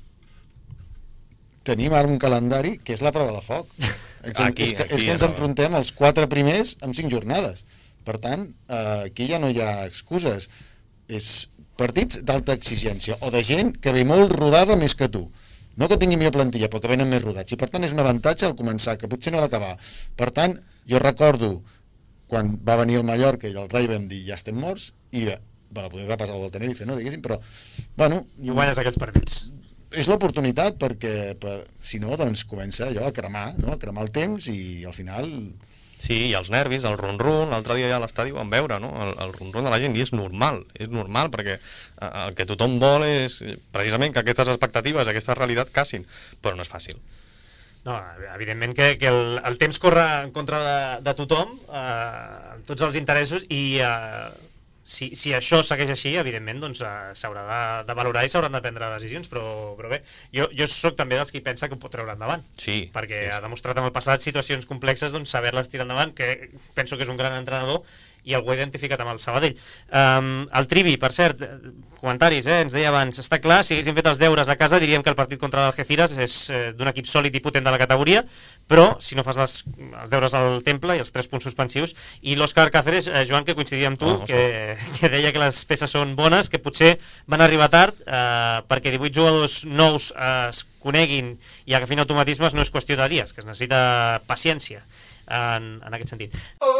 tenim ara un calendari que és la prova de foc. És que ens enfrontem als 4 primers amb 5 jornades. Per tant, aquí ja no hi ha excuses. És partits d'alta exigència o de gent que ve molt rodada més que tu. No que tingui millor plantilla, però que venen més rodats. I per tant és un avantatge al començar, que potser no l'acabar. Per tant, jo recordo quan va venir el Mallorca i el Rei vam dir ja estem morts, i bueno, podria passar el del Tenerife, no, diguéssim, però bueno... I guanyes aquells partits. És l'oportunitat perquè si no, doncs comença allò a cremar, no? A cremar el temps i al final... Sí, i els nervis, el ron-ron, l'altre dia ja a l'estadi ho vam veure, no? El ron-ron de la gent, i és normal perquè el que tothom vol és precisament que aquestes expectatives, aquesta realitat casin, però no és fàcil. No, evidentment que el temps corre en contra de tothom, tots els interessos, i si això segueix així, evidentment doncs, s'haurà de valorar i s'hauran de prendre decisions, però bé, jo sóc també dels que pensa que ho pot treure endavant, perquè ha demostrat en el passat situacions complexes, doncs saber-les tirar endavant, que penso que és un gran entrenador i algú ha identificat amb el Sabadell. El Trivi, per cert, comentaris, ens deia abans, està clar, si haguéssim fet els deures a casa diríem que el partit contra l'Algeciras és d'un equip sòlid i potent de la categoria, però si no fas els deures al Temple i els 3 punts suspensius, i l'Òscar Cáceres, Joan, que coincidia amb tu, que deia que les peces són bones, que potser van arribar tard, perquè 18 jugadors nous es coneguin i agafin automatismes no és qüestió de dies, que es necessita paciència en aquest sentit.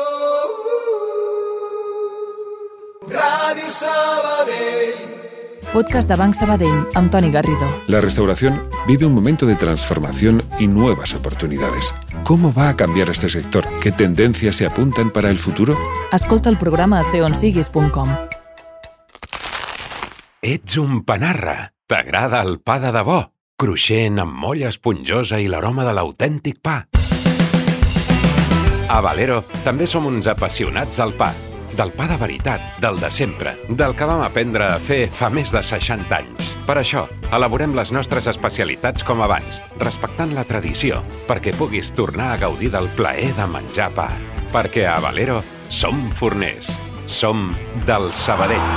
Radio Sabadell. Podcast de Banc Sabadell amb Toni Garrido. La restauración vive un momento de transformación y nuevas oportunidades. ¿Cómo va a cambiar este sector? ¿Qué tendencias se apuntan para el futuro? Escolta el programa a seonsiguis.com. Ets un panarra. T'agrada el pa de debò? Cruixent, amb molla esponjosa i l'aroma de l'autèntic pa. A Valero també som uns apassionats del pa. Del pa de veritat, del de sempre, del que vam aprendre a fer fa més de 60 anys. Per això, elaborem les nostres especialitats com abans, respectant la tradició, perquè puguis tornar a gaudir del plaer de menjar pa. Perquè a Valero som forners, som del Sabadell.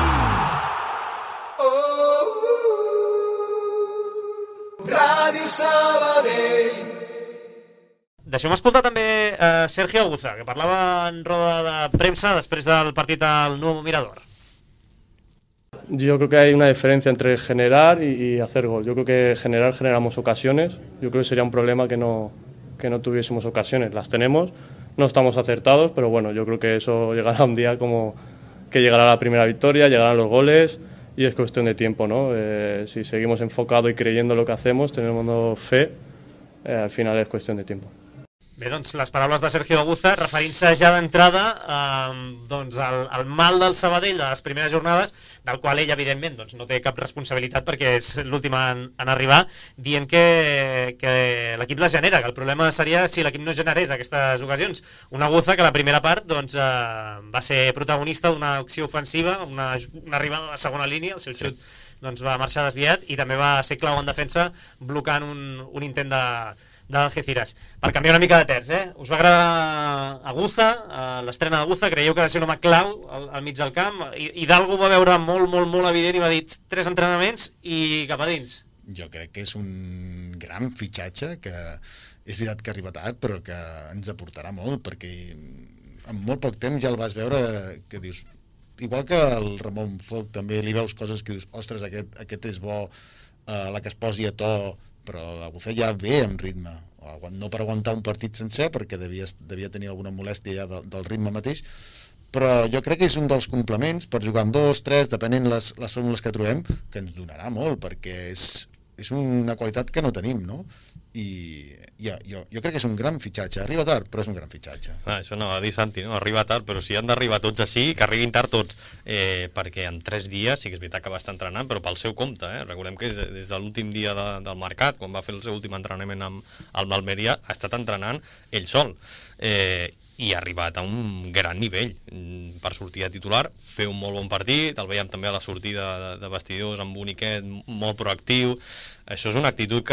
Ràdio Sabadell. Deixem escoltar també Sergio Aguza, que parlava en roda de premsa després del partit al Nuevo Mirador. Yo creo que hay una diferencia entre generar y hacer gol. Yo creo que generamos ocasiones. Yo creo que sería un problema que no tuviésemos ocasiones. Las tenemos, no estamos acertados, pero bueno, yo creo que eso llegará un día como que llegará la primera victoria, llegarán los goles y es cuestión de tiempo, ¿no? Si seguimos enfocados y creyendo lo que hacemos, tenemos fe, al final es cuestión de tiempo. Bé, doncs les paraules de Sergio Aguza referint-se ja d'entrada doncs al mal del Sabadell de les primeres jornades, del qual ell evidentment doncs, no té cap responsabilitat perquè és l'últim en arribar, dient que l'equip les genera, que el problema seria si l'equip no generés aquestes ocasions. Un Aguza que la primera part doncs, va ser protagonista d'una acció ofensiva, una arribada de segona línia, el seu xut doncs, va marxar desviat i també va ser clau en defensa blocant un intent d'Algeciras. Per canviar una mica de terç, us va agradar Aguza, l'estrena d'Aguza, creieu que ha de ser un home clau al mig del camp? Hidalgo va veure molt evident i va dir 3 entrenaments i cap a dins. Jo crec que és un gran fitxatge, que és veritat que arriba tard, però que ens aportarà molt, perquè en molt poc temps ja el vas veure que dius, igual que el Ramon Folch també li veus coses que dius, ostres, aquest és bo, la que es posi a to, però l'Aguza ja ve amb ritme, no per aguantar un partit sencer perquè devia tenir alguna molèstia ja del ritme mateix, però jo crec que és un dels complements per jugar amb 2, 3, depenent les fórmules que trobem, que ens donarà molt, perquè és una qualitat que no tenim, no? I jo crec que és un gran fitxatge. Arriba tard, però és un gran fitxatge. Això no, va dir Santi, no? Arriba tard, però si han d'arribar tots així, que arribin tard tots, perquè en 3 dies, sí que és veritat que va estar entrenant, però pel seu compte, recordem que des de l'últim dia del mercat, quan va fer el seu últim entrenament amb el Almeria, ha estat entrenant ell sol, i ha arribat a un gran nivell per sortir de titular, fer un molt bon partit, el veiem també a la sortida de vestidors amb Boniquet, molt proactiu. Això és una actitud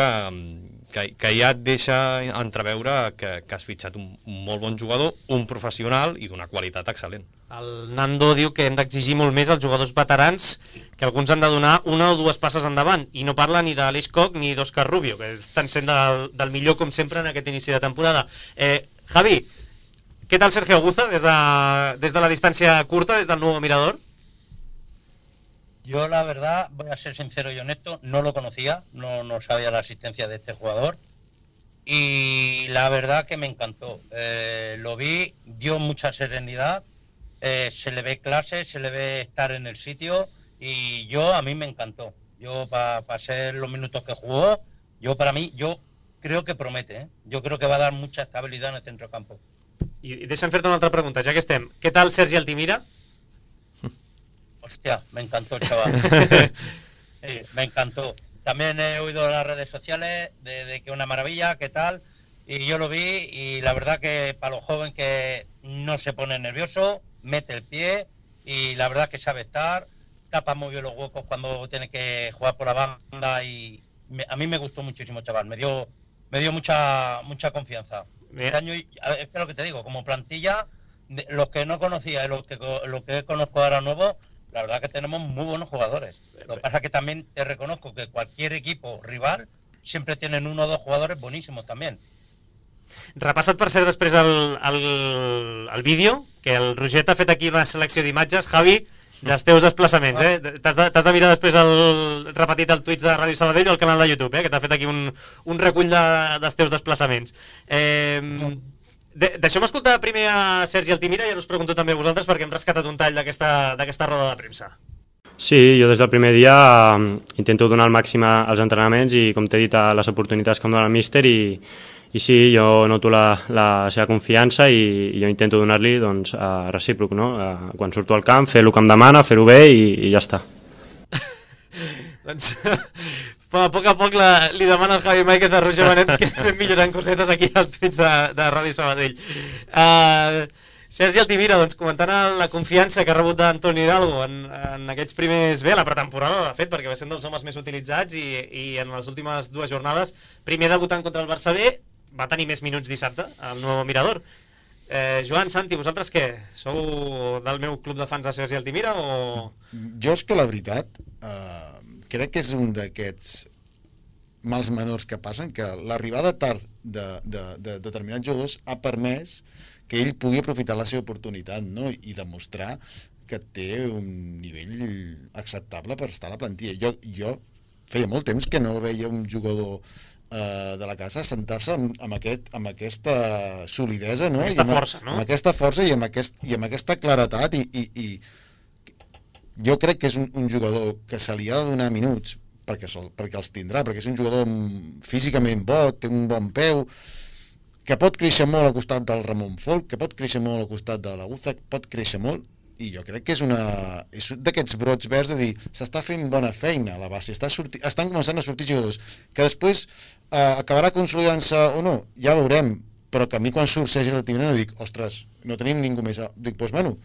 que ja et deixa entreveure que has fitxat un molt bon jugador, un professional i d'una qualitat excel·lent. El Nando diu que hem d'exigir molt més als jugadors veterans, que alguns han de donar 1 o 2 passes endavant, i no parla ni d'Aleix Koch ni d'Òscar Rubio, que estan sent del millor com sempre en aquest inici de temporada. Javi, ¿qué tal Sergio Aguza desde la distancia corta, desde el Nuevo Mirador? Yo la verdad, voy a ser sincero y honesto, no lo conocía, no sabía la existencia de este jugador y la verdad que me encantó. Lo vi, dio mucha serenidad, se le ve clase, se le ve estar en el sitio y a mí me encantó. Yo para ser los minutos que jugó, yo creo que promete, yo creo que va a dar mucha estabilidad en el centrocampo. I deixa'm fer-te una altra pregunta, ja que estem. Què tal Sergi Altimira? Hostia, me encantó el chaval. Sí, me encantó. También he oído en las redes sociales de que una maravilla, qué tal, y yo lo vi y la verdad que para los jóvenes que no se pone nervioso, mete el pie y la verdad que sabe estar, tapa muy bien los huecos cuando tiene que jugar por la banda y a mí me gustó muchísimo, chaval, me dio mucha confianza. Este año, es que lo que te digo, como plantilla, los que no conocía y los que conozco ahora nuevos, la verdad que tenemos muy buenos jugadores. Lo que pasa es que también te reconozco que cualquier equipo rival siempre tienen 1 o 2 jugadores buenísimos también. Repassat per cert després el vídeo, que el Roger t'ha fet aquí una selecció d'imatges, Javi, dels teus desplaçaments, T'has de mirar després repetit el Twitch de Ràdio Sabadell o el canal de YouTube, que t'ha fet aquí un recull dels teus desplaçaments. Deixeu-me escoltar primer a Sergi Altimira i ara us pregunto també a vosaltres perquè hem rescatat un tall d'aquesta roda de premsa. Sí, jo des del primer dia intento donar el màxim als entrenaments i, com t'he dit, a les oportunitats que em dona el míster i sí, jo noto la seva confiança i jo intento donar-li recíproc, no? Quan surto al camp, fer el que em demana, fer-ho bé i ja està. Doncs a poc li demana al Javi Máiquez a Roger Benet que anem millorant cosetes aquí al Twitch de Ràdio Sabadell. Sergi Altimira, doncs comentant la confiança que ha rebut d'Antoni Hidalgo en aquests primers... Bé, la pretemporada, de fet, perquè va ser un dels homes més utilitzats i en les últimes 2 jornades, primer debutant contra el Barça B, va tenir més minuts dissabte, al nou Mirador. Joan, Santi, vosaltres què? Sou del meu club de fans de Sergi Altimira o...? Jo és que la veritat, crec que és un d'aquests mals menors que passen, que l'arribada tard de determinats jugadors ha permès que ell pugui aprofitar la seva oportunitat, no? I demostrar que té un nivell acceptable per estar a la plantilla. Jo feia molt temps que no veia un jugador de la casa sentar-se amb aquesta solidesa, no? Aquesta força, no? Amb aquesta força i amb aquesta claretat i jo crec que és un jugador que se li ha de donar minuts perquè els tindrà, perquè és un jugador físicament bo, té un bon peu, que pot créixer molt al costat del Ramon Folk, que pot créixer molt al costat de l'Aguza, pot créixer molt, i jo crec que és d'aquests brots verds de dir, s'està fent bona feina a la base, estan començant a sortir jugadors, que després acabarà consolidant-se o no, ja veurem, però que a mi quan surt Sergi Altimira no dic, ostres, no tenim ningú més, dic, doncs bueno,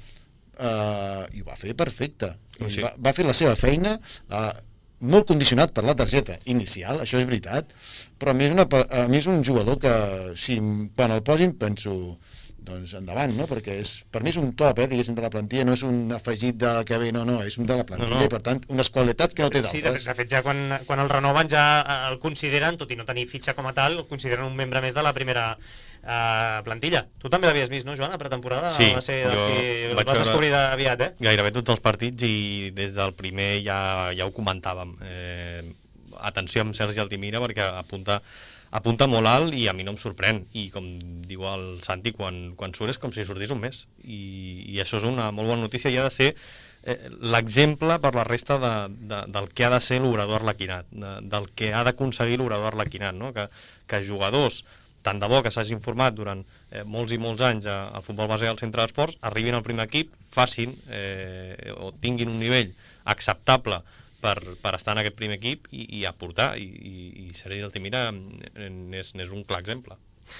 i ho va fer perfecte, va fer la seva feina, molt condicionat per la targeta inicial, això és veritat, però a mi és un jugador que si quan el posin penso doncs endavant, no? Perquè per mi és un top, diguéssim, de la plantilla, no és un afegit de que ve, no, és un de la plantilla i per tant unes qualitats que no té d'altres. Sí, de fet ja quan el renoven ja el consideren, tot i no tenir fitxa com a tal, el consideren un membre més de la primera plantilla. Tu també l'havies vist, no, Joan, a pretemporada? Sí, va ser dels que vas descobrir aviat, Gairebé tots els partits i des del primer ja ho comentàvem. Atenció amb Sergi Altimira perquè apunta molt alt i a mi no em sorprèn, i com diu el Santi, quan surt és com si sortís un mes, i això és una molt bona notícia i ha de ser l'exemple per la resta del que ha de ser l'obrador arlequinat, del que ha d'aconseguir l'obrador arlequinat, no? Que jugadors, tant de bo que s'hagin format durant molts i molts anys al futbol base al centre d'esports, arribin al primer equip, facin o tinguin un nivell acceptable per estar en aquest primer equip i aportar, i Sergi Altimira n'és un clar exemple.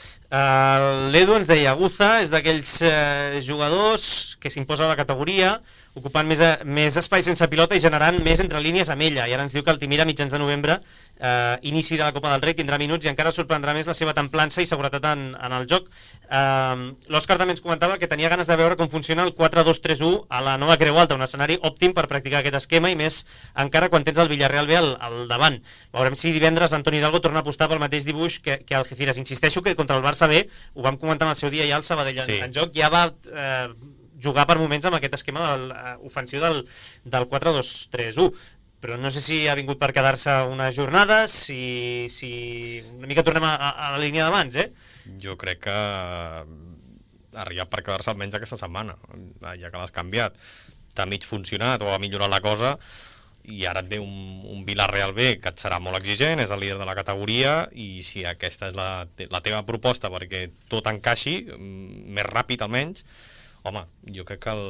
L'Edu ens deia, Aguza és d'aquells jugadors que s'imposa a la categoria, ocupant més espai sense pilota i generant més entre línies amb ella, i ara ens diu que Altimira a mitjans de novembre, inici de la Copa del Rei, tindrà minuts i encara sorprendrà més la seva templança i seguretat en el joc. L'Òscar també ens comentava que tenia ganes de veure com funciona el 4-2-3-1 a la nova Creu Alta, un escenari òptim per practicar aquest esquema i més encara quan tens el Villarreal B al davant. Veurem si divendres Antoni Hidalgo torna a apostar pel mateix dibuix que Algeciras. Insisteixo que contra el Barça B, ho vam comentar en el seu dia ja el Sabadell en joc, ja va jugar per moments amb aquest esquema ofensiu del 4-2-3-1, però no sé si ha vingut per quedar-se unes jornades, si una mica tornem a la línia d'abans, Jo crec que ha arribat per quedar-se almenys aquesta setmana, ja que l'has canviat. T'ha mig funcionat o ha millorat la cosa, i ara et ve un Villarreal B que et serà molt exigent, és el líder de la categoria, i si aquesta és la teva proposta perquè tot encaixi, més ràpid almenys, home, jo crec que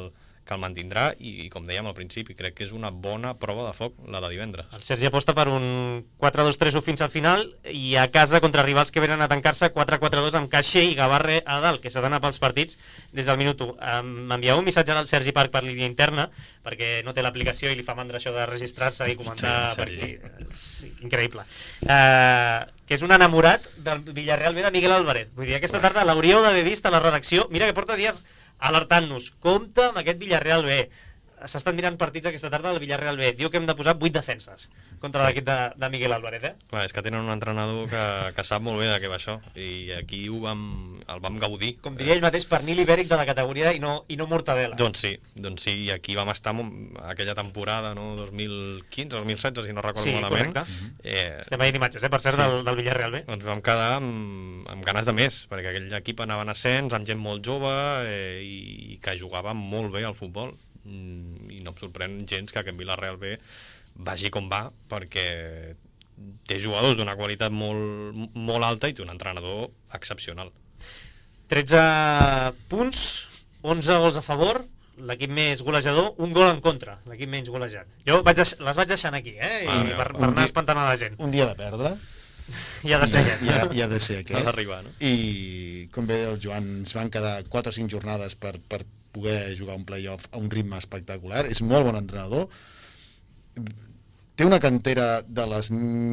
el mantindrà i com dèiem al principi, crec que és una bona prova de foc la de divendres. El Sergi aposta per un 4-2-3-1 fins al final i a casa contra rivals que venen a tancar-se 4-4-2 amb Caixer i Gavarre a dalt, que s'ha d'anar pels partits des del minut 1. M'envieu un missatge al Sergi Parc per línia interna, perquè no té l'aplicació i li fa mandra això de registrar-se i comentar per aquí. Sí, increïble. Que és un enamorat del Villarreal B de Miguel Álvarez. Vull dir, aquesta tarda l'hauríeu d'haver vist a la redacció. Mira que porta dies alertant-nos. Compte amb aquest Villarreal B. S'estan mirant partits aquesta tarda del Villarreal B. Diu que hem de posar 8 defenses contra l'equip de Miguel Álvarez, Clar, és que tenen un entrenador que sap molt bé de què va això, i aquí el vam gaudir. Com diria ell mateix, pernil ibèric de la categoria i no mortadela. Doncs sí, i aquí vam estar aquella temporada, no? 2015-2016, si no recordo malament. Correcte. Estem veient imatges, per cert, del Villarreal B. Doncs vam quedar amb ganes de més, perquè aquell equip anava en ascens, amb gent molt jove i que jugava molt bé al futbol. I no em sorprèn gens que aquest Villarreal B vagi com va, perquè té jugadors d'una qualitat molt alta i té un entrenador excepcional. 13 punts, 11 gols a favor, l'equip més golejador, un gol en contra, l'equip menys golejat. Jo les vaig deixant aquí, i per anar espantant a la gent. Un dia de perdre. I ha de ser aquest. I ha de ser aquest. Ha d'arribar, no? I, com bé el Joan, ens van quedar 4 o 5 jornades per poder jugar un play-off a un ritme espectacular. És molt bon entrenador. Té una cantera de les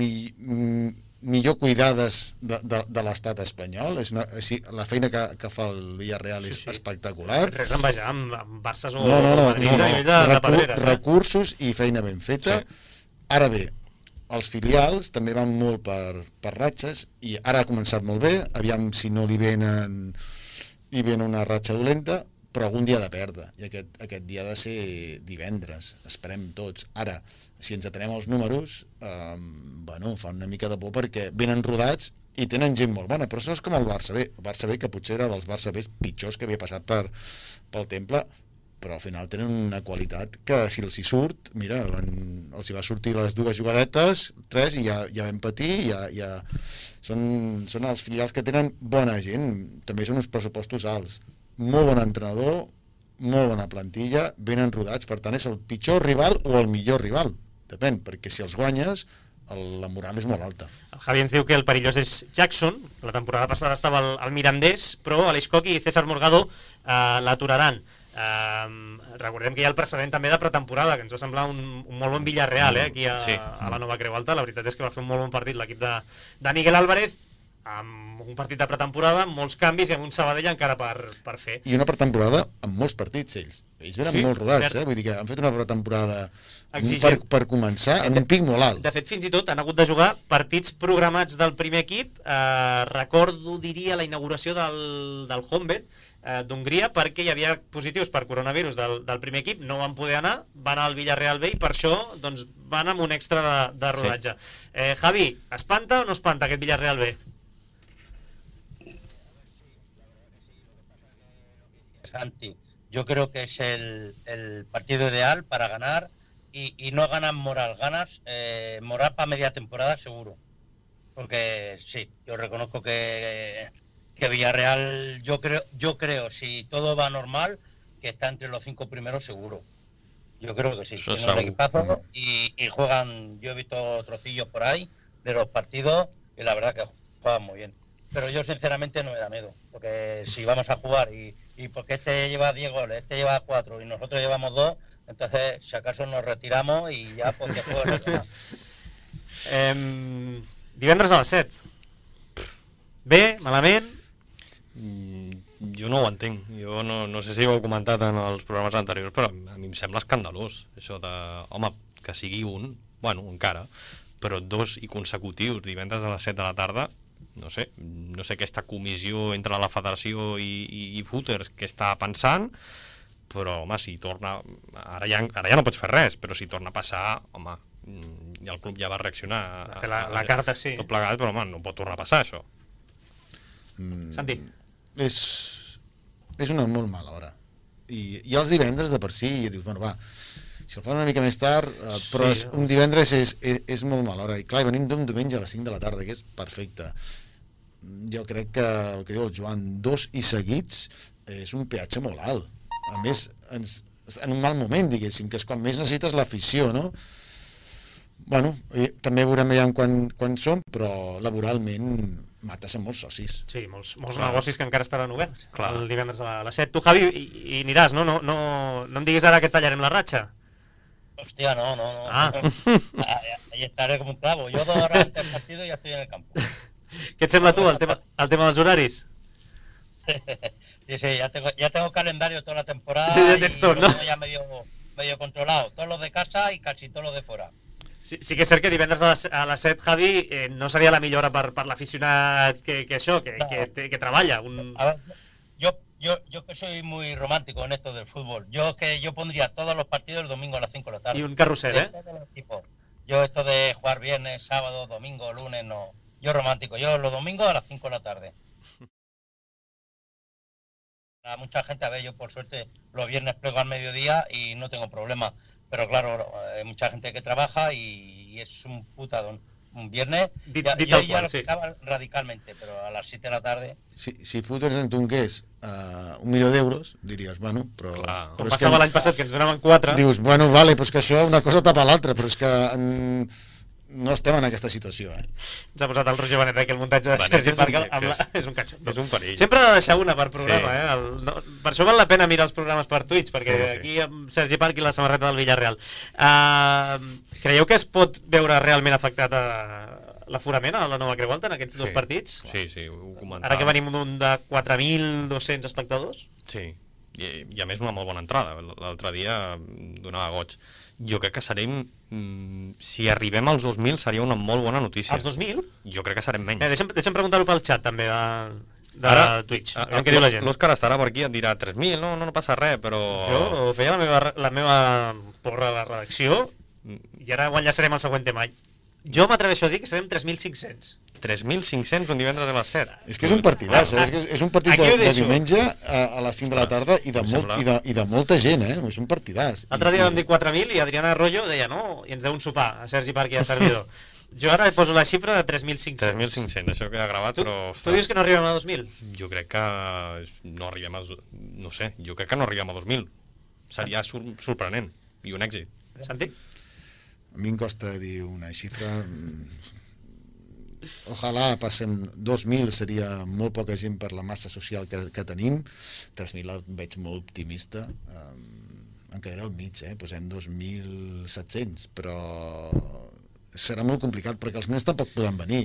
millor cuidades de l'estat espanyol. La feina que fa el Villarreal és espectacular. Res a envejar amb Barça o Madrid de Pedrera. Recursos i feina ben feta. Ara bé, els filials també van molt per ratxes i ara ha començat molt bé. Aviam si no li ven una ratxa dolenta, però algun dia ha de perdre, i aquest dia ha de ser divendres, esperem tots. Ara, si ens atenem als números, fa una mica de por perquè venen rodats i tenen gent molt bona, però això és com el Barça B. El Barça B, que potser era dels Barça Bs pitjors que havia passat pel Temple, però al final tenen una qualitat que si els hi surt, mira, els hi va sortir les 2 jugadetes, 3, i ja vam patir, són els filials que tenen bona gent, també són uns pressupostos alts. Molt bon entrenador, molt bona plantilla, ben enrodats, per tant és el pitjor rival o el millor rival, depèn, perquè si els guanyes la moral és molt alta. El Javi ens diu que el perillós és Jackson, la temporada passada estava al Mirandés, però Aleix Coc i César Morgado l'aturaran. Recordem que hi ha el precedent també de pretemporada, que ens va semblar un molt bon Villarreal aquí a la Nova Creu Alta. La veritat és que va fer un molt bon partit l'equip de Miguel Álvarez, amb un partit de pretemporada, amb molts canvis i amb un Sabadell encara per fer. I una pretemporada amb molts partits, ells venen molt rodats, vull dir que han fet una pretemporada per començar en un pic molt alt. De fet, fins i tot han hagut de jugar partits programats del primer equip. Recordo, diria, la inauguració del Honvéd d'Hongria, perquè hi havia positius per coronavirus del primer equip, no van poder anar, van anar al Villarreal B i per això van amb un extra de rodatge. Javi, espanta o no espanta aquest Villarreal B? Santi, yo creo que es el partido ideal para ganar y no ganas moral, ganas moral para media temporada seguro, porque sí, yo reconozco que Villarreal, yo creo, si todo va normal, que está entre los 5 primeros seguro. Yo creo que sí, tiene un equipazo y juegan, yo he visto trocillos por ahí de los partidos y la verdad que juegan muy bien. Pero yo sinceramente no me da miedo, porque si vamos a jugar y porque este lleva 10 goles, este lleva 4 y nosotros llevamos 2, entonces si acaso nos retiramos y ya pues que juegue el otro. Divendres a les 7. Bé, malament? Jo no ho entenc. Jo no sé si ho heu comentat en els programes anteriors, però a mi em sembla escandalós això de, home, que sigui un, bueno, encara, però 2 i consecutius divendres a les 7 de la tarda. No sé aquesta comissió entre la federació i Footers que està pensant, però home, si torna ara ja no pots fer res, però si torna a passar, home, el club ja va reaccionar a fer la carta, sí, tot plegat, però home, no pot tornar a passar això. Santi, és una molt mala hora i els divendres de per si dius, bueno, va, si el fan una mica més tard, però un divendres és molt mala hora, i clar, venim d'un diumenge a les 5 de la tarda, que és perfecte. Jo crec que el que diu el Joan, 2 i seguits és un peatge molt alt. A més, en un mal moment, diguéssim, que és quan més necessites l'afició, no? Bueno, també veurem ja quan som, però laboralment mates amb molts socis. Sí, molts negocis que encara estaran oberts. El divendres a les 7. Tu, Javi, hi aniràs, no? No em diguis ara que tallarem la ratxa. Hostia, no. Ahí estaré como un clavo. Yo 2 horas antes del partido ya estoy en el campo. Què et sembla tu, el tema dels horaris? Sí, ya tengo calendario toda la temporada ya tens tot, no? Ya medio controlado. Todos los de casa y casi todos los de fuera. Sí que és cert que divendres a les 7, Javi, no seria la millor hora per l'aficionat que treballa. A ver, yo que soy muy romántico en esto del fútbol, yo pondría todos los partidos el domingo a las 5 de la tarde. Y un carrusel, ¿eh? Yo esto de jugar viernes, sábado, domingo, lunes, no. Yo romántico, yo los domingos a las 5 de la tarde. A mucha gente, a ver, yo por suerte los viernes plego al mediodía y no tengo problema. Pero claro, hay mucha gente que trabaja y es un putadón. Un viernes, yo ya lo quitaba radicalmente, pero a las 7 de la tarde... Si fotés en Tungués 1 milió d'euros, diries, bueno, però... Com passava l'any passat, que ens donaven 4... Dius, bueno, vale, però és que això una cosa tapa l'altra, però és que no estem en aquesta situació, Ens ha posat el Roger Benet, que el muntatge de Sergi Parcal és un catxot. És un perill. Sempre ha de deixar una per programa, Per això val la pena mirar els programes per Twitch, perquè aquí amb Sergi Parc i la samarreta del Villarreal. Creieu que es pot veure realment afectat l'aforament a la Nova Creu Alta en aquests 2 partits? Sí, ho comentàvem. Ara que venim d'un de 4.200 espectadors? Sí, i a més una molt bona entrada. L'altre dia donava goig. Jo crec que serem... si arribem als 2.000 seria una molt bona notícia. Als 2.000? Jo crec que serem menys. Deixa'm preguntar-ho pel xat també de Twitch. Què diu la gent? L'Òscar estarà per aquí i et dirà 3.000, no passa res, però... Jo feia la meva porra a la redacció i ara ho enllaçarem al següent tema. Jo m'atreveixo a dir que serem 3.500. 3.500 un divendres a les 7. És que és un partidàs, és un partit de diumenge a les 5 de la tarda i de molta gent, és un partidàs. L'altre dia vam dir 4.000 i Adriana Arroyo deia no, i ens deu un sopar a Sergi Parc i a Servidor. Jo ara poso la xifra de 3.500. 3.500, això queda gravat, però... Tu dius que no arribem a 2.000? Jo crec que no arribem a... No sé, jo crec que no arribem a 2.000. Seria sorprenent i un èxit. Santi? A mi em costa dir una xifra... Ojalà passen 2.000, seria molt poca gent per la massa social que tenim. 3.000 el veig molt optimista. Em quedaré al mig, posem 2.700, però serà molt complicat perquè els nens tampoc poden venir.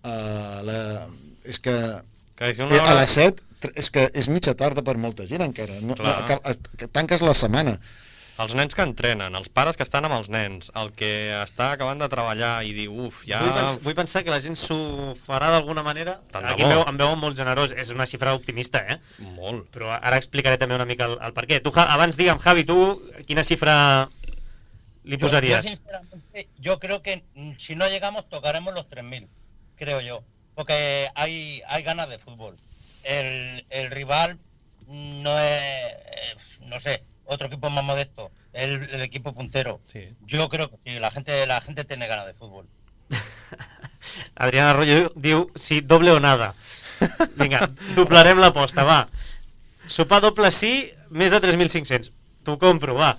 És que a les 7 és que és mitja tarda per molta gent encara. Tanques la setmana. Els nens que entrenen, els pares que estan amb els nens, el que està acabant de treballar i diu, ja... Vull pensar que la gent s'ho farà d'alguna manera. Aquí em veuen molt generós, és una xifra optimista, Molt. Però ara explicaré també una mica el per què. Tu, abans, digue'm, Javi, tu quina xifra li posaries? Yo sinceramente, yo creo que si no llegamos tocaremos los 3.000, creo yo, porque hay ganas de fútbol. El rival no es, no sé, otro equipo más modesto, el equipo puntero. Sí. Yo creo que sí, la gente tiene ganas de fútbol. Adriana Arroyo diu, sí, doble o nada. Vinga, doblarem l'aposta, va. Sopar doble sí, més de 3.500. T'ho compro, va.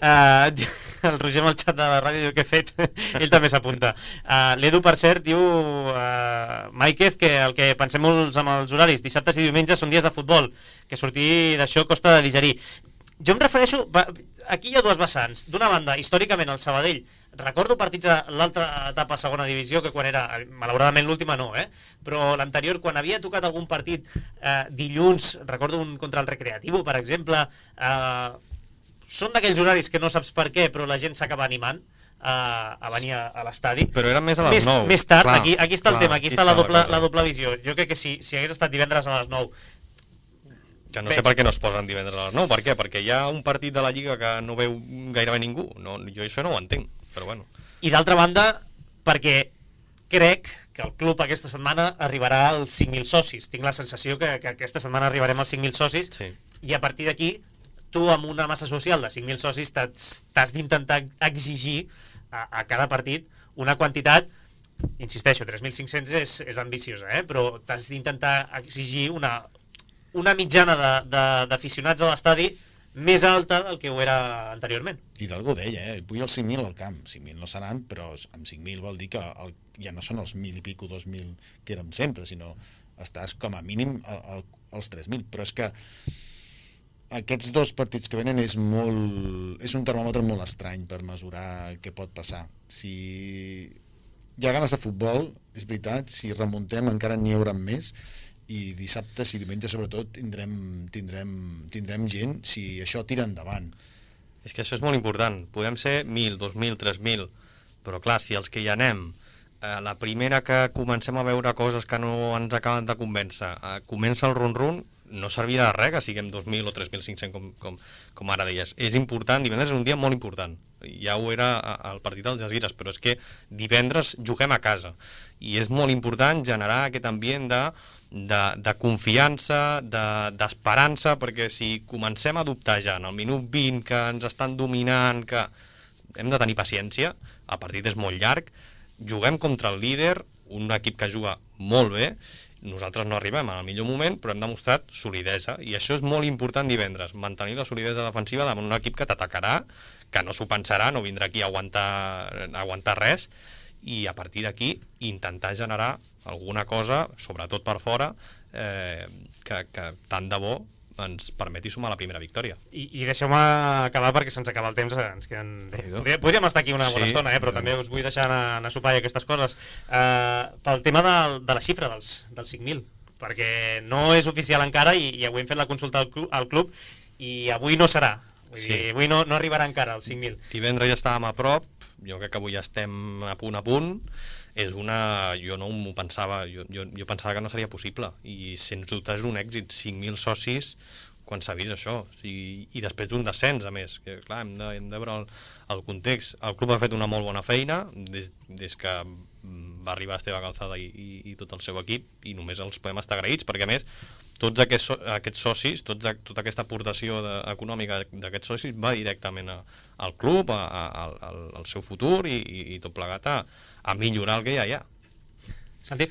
El Roger amb el xat de la ràdio diu que he fet. Ell també s'apunta. L'Edu, per cert, diu Maiquez que el que pensem molts amb els horaris, dissabtes i diumenges són dies de futbol, que sortir d'això costa de digerir. Jo em refereixo... Aquí hi ha 2 vessants. D'una banda, històricament, el Sabadell, recordo partits a l'altra etapa segona divisió, que quan era, malauradament l'última no, però l'anterior, quan havia tocat algun partit dilluns, recordo un contra el Recreativo, per exemple, són d'aquells horaris que no saps per què, però la gent s'acaba animant a venir a l'estadi. Però eren més a les 9. Més tard, aquí està el tema, aquí està la doble visió. Jo crec que si hagués estat divendres a les 9... Que no sé per què no es posen divendres a les 9. Per què? Perquè hi ha un partit de la Lliga que no veu gairebé ningú. Jo això no ho entenc, però bueno. I d'altra banda, perquè crec que el club aquesta setmana arribarà als 5.000 socis. Tinc la sensació que aquesta setmana arribarem als 5.000 socis, i a partir d'aquí tu amb una massa social de 5.000 socis t'has d'intentar exigir a cada partit una quantitat, insisteixo, 3.500 és ambiciosa, però t'has d'intentar exigir una mitjana d'aficionats a l'estadi més alta del que ho era anteriorment. Hidalgo deia, vull els 5.000 al camp. 5.000 no seran, però amb 5.000 vol dir que ja no són els 1.000 i pico, 2.000 que érem sempre, sinó estàs com a mínim als 3.000. Però és que aquests dos partits que venen és un termòmetre molt estrany per mesurar què pot passar. Si hi ha ganes de futbol, és veritat, si remuntem encara n'hi haurà més, i dissabte, si diumenge sobretot, tindrem gent si això tira endavant. És que això és molt important. Podem ser 1.000, 2.000, 3.000, però clar, si els que hi anem, la primera que comencem a veure coses que no ens acaben de convèncer, comença el run-run, no servirà de res que siguem 2.000 o 3.500 com ara deies. És important, divendres és un dia molt important. Ja ho era el partit dels Jaziras, però és que divendres juguem a casa i és molt important generar aquest ambient de confiança, d'esperança, perquè si comencem a dubtar ja en el minut 20 que ens estan dominant, que hem de tenir paciència, el partit és molt llarg, juguem contra el líder, un equip que juga molt bé, nosaltres no arribem al millor moment, però hem demostrat solidesa, i això és molt important divendres, mantenir la solidesa defensiva davant un equip que t'atacarà, que no s'ho pensarà, no vindrà aquí a aguantar res, i a partir d'aquí intentar generar alguna cosa, sobretot per fora, que tant de bo ens permeti sumar la primera victòria. I deixeu-me acabar perquè se'ns acaba el temps, ens queden... Podríem estar aquí una bona estona, però també us vull deixar anar a sopar i aquestes coses. Pel tema de la xifra dels 5.000, perquè no és oficial encara i avui hem fet la consulta al club i avui no serà. Vull dir, avui no arribarà encara als 5.000. Divendres ja estàvem a prop, jo crec que avui ja estem a punt. Jo no m'ho pensava, jo pensava que no seria possible, i sens dubte és un èxit, 5.000 socis quan s'ha vist això, i després d'un descens, a més, que clar, hem de veure el context. El club ha fet una molt bona feina des que va arribar Esteve Calzada i tot el seu equip, i només els podem estar agraïts, perquè a més tots aquests socis, tota aquesta aportació econòmica d'aquests socis va directament al club, al seu futur, i tot plegat a millorar el que ja hi ha. Santi?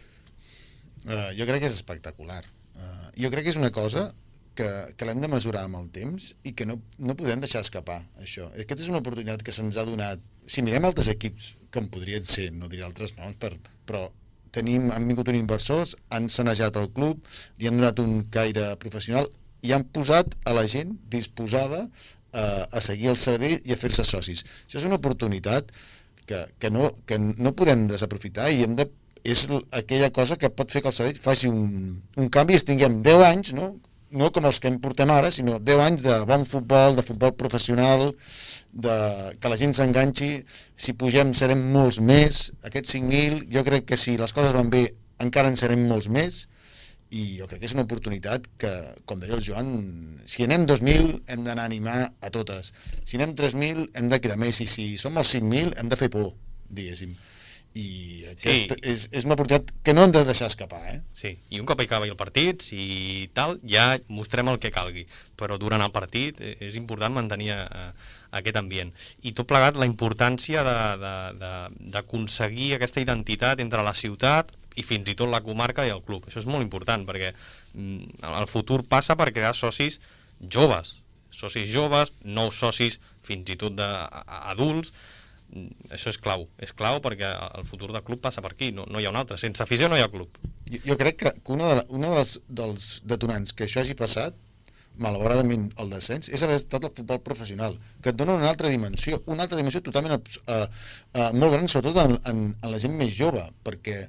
Jo crec que és espectacular. Jo crec que és una cosa que l'hem de mesurar amb el temps i que no podem deixar escapar, això. Aquesta és una oportunitat que se'ns ha donat. Si mirem altres equips, com podrien ser, no diré altres noms, però han vingut uns inversors, han sanejat el club, li han donat un caire professional i han posat a la gent disposada a seguir el Sabadell i a fer-se socis. Això és una oportunitat que no podem desaprofitar, i és aquella cosa que pot fer que el Sabadell faci un canvi i tinguem 10 anys, no com els que en portem ara, sinó 10 anys de bon futbol, de futbol professional, que la gent s'enganxi. Si pugem serem molts més, aquests 5.000, jo crec que si les coses van bé encara en serem molts més, i jo crec que és una oportunitat que, com deia el Joan, si anem 2.000 hem d'anar a animar a totes, si anem 3.000 hem de quedar més, i si som els 5.000 hem de fer por, diguéssim. I aquesta és una oportunitat que no hem de deixar escapar, Sí, i un cop acabi el partit, si tal, ja mostrem el que calgui, però durant el partit és important mantenir aquest ambient. I tot plegat, la importància d'aconseguir aquesta identitat entre la ciutat i fins i tot la comarca i el club. Això és molt important, perquè el futur passa per crear socis joves, nous socis fins i tot d'adults. Això és clau perquè el futur del club passa per aquí, no hi ha un altre. Sense afició no hi ha club. Jo crec que una dels detonants que això hagi passat, malauradament el descens, és haver estat el futbol professional, que et dona una altra dimensió totalment molt gran, sobretot en la gent més jove, perquè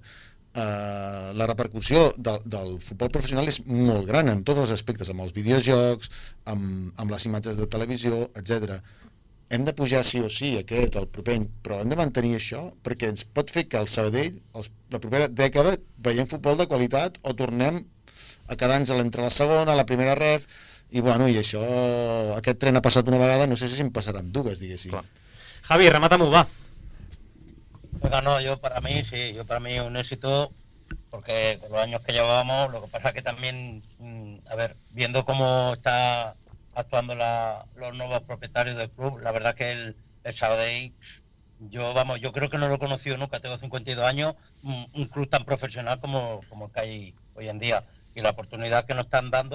la repercussió del futbol professional és molt gran en tots els aspectes, amb els videojocs, amb les imatges de televisió, etc. Hem de pujar sí o sí el proper any, però hem de mantenir això perquè ens pot fer que el Sabadell, la propera dècada, veiem futbol de qualitat o tornem a quedar-nos entre la segona, la primera ref, i això, aquest tren ha passat una vegada, no sé si em passaran dues, diguéssim. Javi, remata-m'ho, va. Yo para mí un éxito, porque con los años que llevábamos, lo que pasa que también, viendo cómo está actuando los nuevos propietarios del club, la verdad que el Sabadell, yo creo que no lo he conocido nunca, tengo 52 años, un club tan profesional como el que hay hoy en día, y la oportunidad que nos están dando,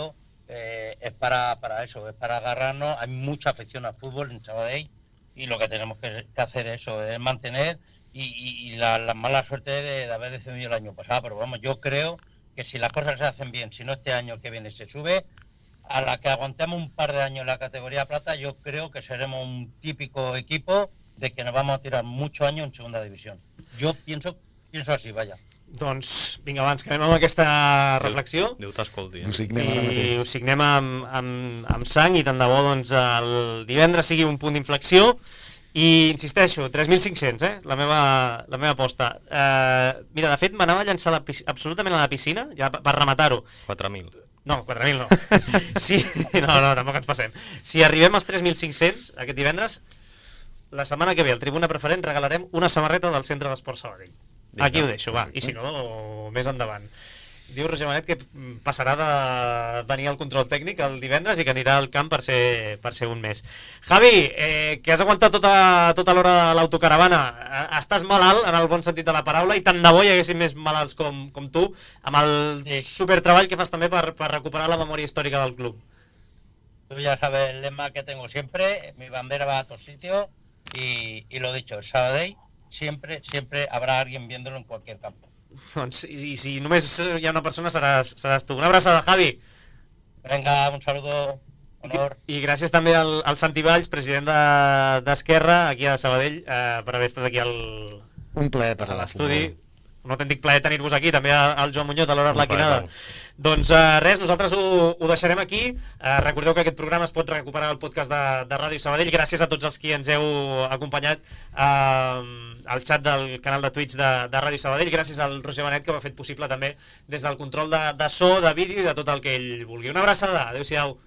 es para eso, es para agarrarnos. Hay mucha afición al fútbol en Sabadell y lo que tenemos que hacer eso es mantener y la mala suerte de haber descendido el año pasado. Pero vamos, yo creo que si las cosas se hacen bien, si no este año que viene se sube, a la que aguantemos un par de años en la categoría plata, yo creo que seremos un típico equipo de que nos vamos a tirar muchos años en segunda división. Yo pienso así, vaya. Doncs vinga, abans que anem amb aquesta reflexió. Déu t'escolti. Ho signem ara mateix. I ho signem amb sang i tant de bo doncs, el divendres sigui un punt d'inflexió. I insisteixo, 3.500, la meva aposta. Mira, de fet m'anava a llançar absolutament a la piscina, ja per rematar-ho. 4.000. No, 4.000 no. Sí, no, tampoc ens passem. Si arribem als 3.500 aquest divendres, la setmana que ve al Tribuna Preferent regalarem una samarreta del Centre d'Esport Sabadell. Aquí ho deixo, va, i si no, més endavant. Diu Roger Manet que passarà de venir al control tècnic el divendres i que anirà al camp per ser un mes. Javi, que has aguantat tota l'hora de l'autocaravana, estàs malalt en el bon sentit de la paraula i tant de bo hi haguessin més malalts com tu, amb el supertreball que fas també per recuperar la memòria històrica del club. Tú ya sabes el lema que tengo siempre, mi bandera va a todos sitios y lo dicho, el Sabadell siempre habrá alguien viéndolo en cualquier campo. Doncs, i si només hi ha una persona seràs tu. Una abraçada, Javi. Venga, un saludo, honor. I gràcies també al Santi Valls, president d'Esquerra, aquí a Sabadell, per haver estat aquí un plaer per a l'estudi. Un autèntic plaer tenir-vos aquí, també al Joan Muñoz, a l'Hora Arlequinada. Doncs res, nosaltres ho deixarem aquí. Recordeu que aquest programa es pot recuperar al podcast de Ràdio Sabadell. Gràcies a tots els qui ens heu acompanyat al xat del canal de Twitch de Ràdio Sabadell. Gràcies al Roger Benet, que ho ha fet possible també des del control de so, de vídeo i de tot el que ell vulgui. Una abraçada, adeu-siau.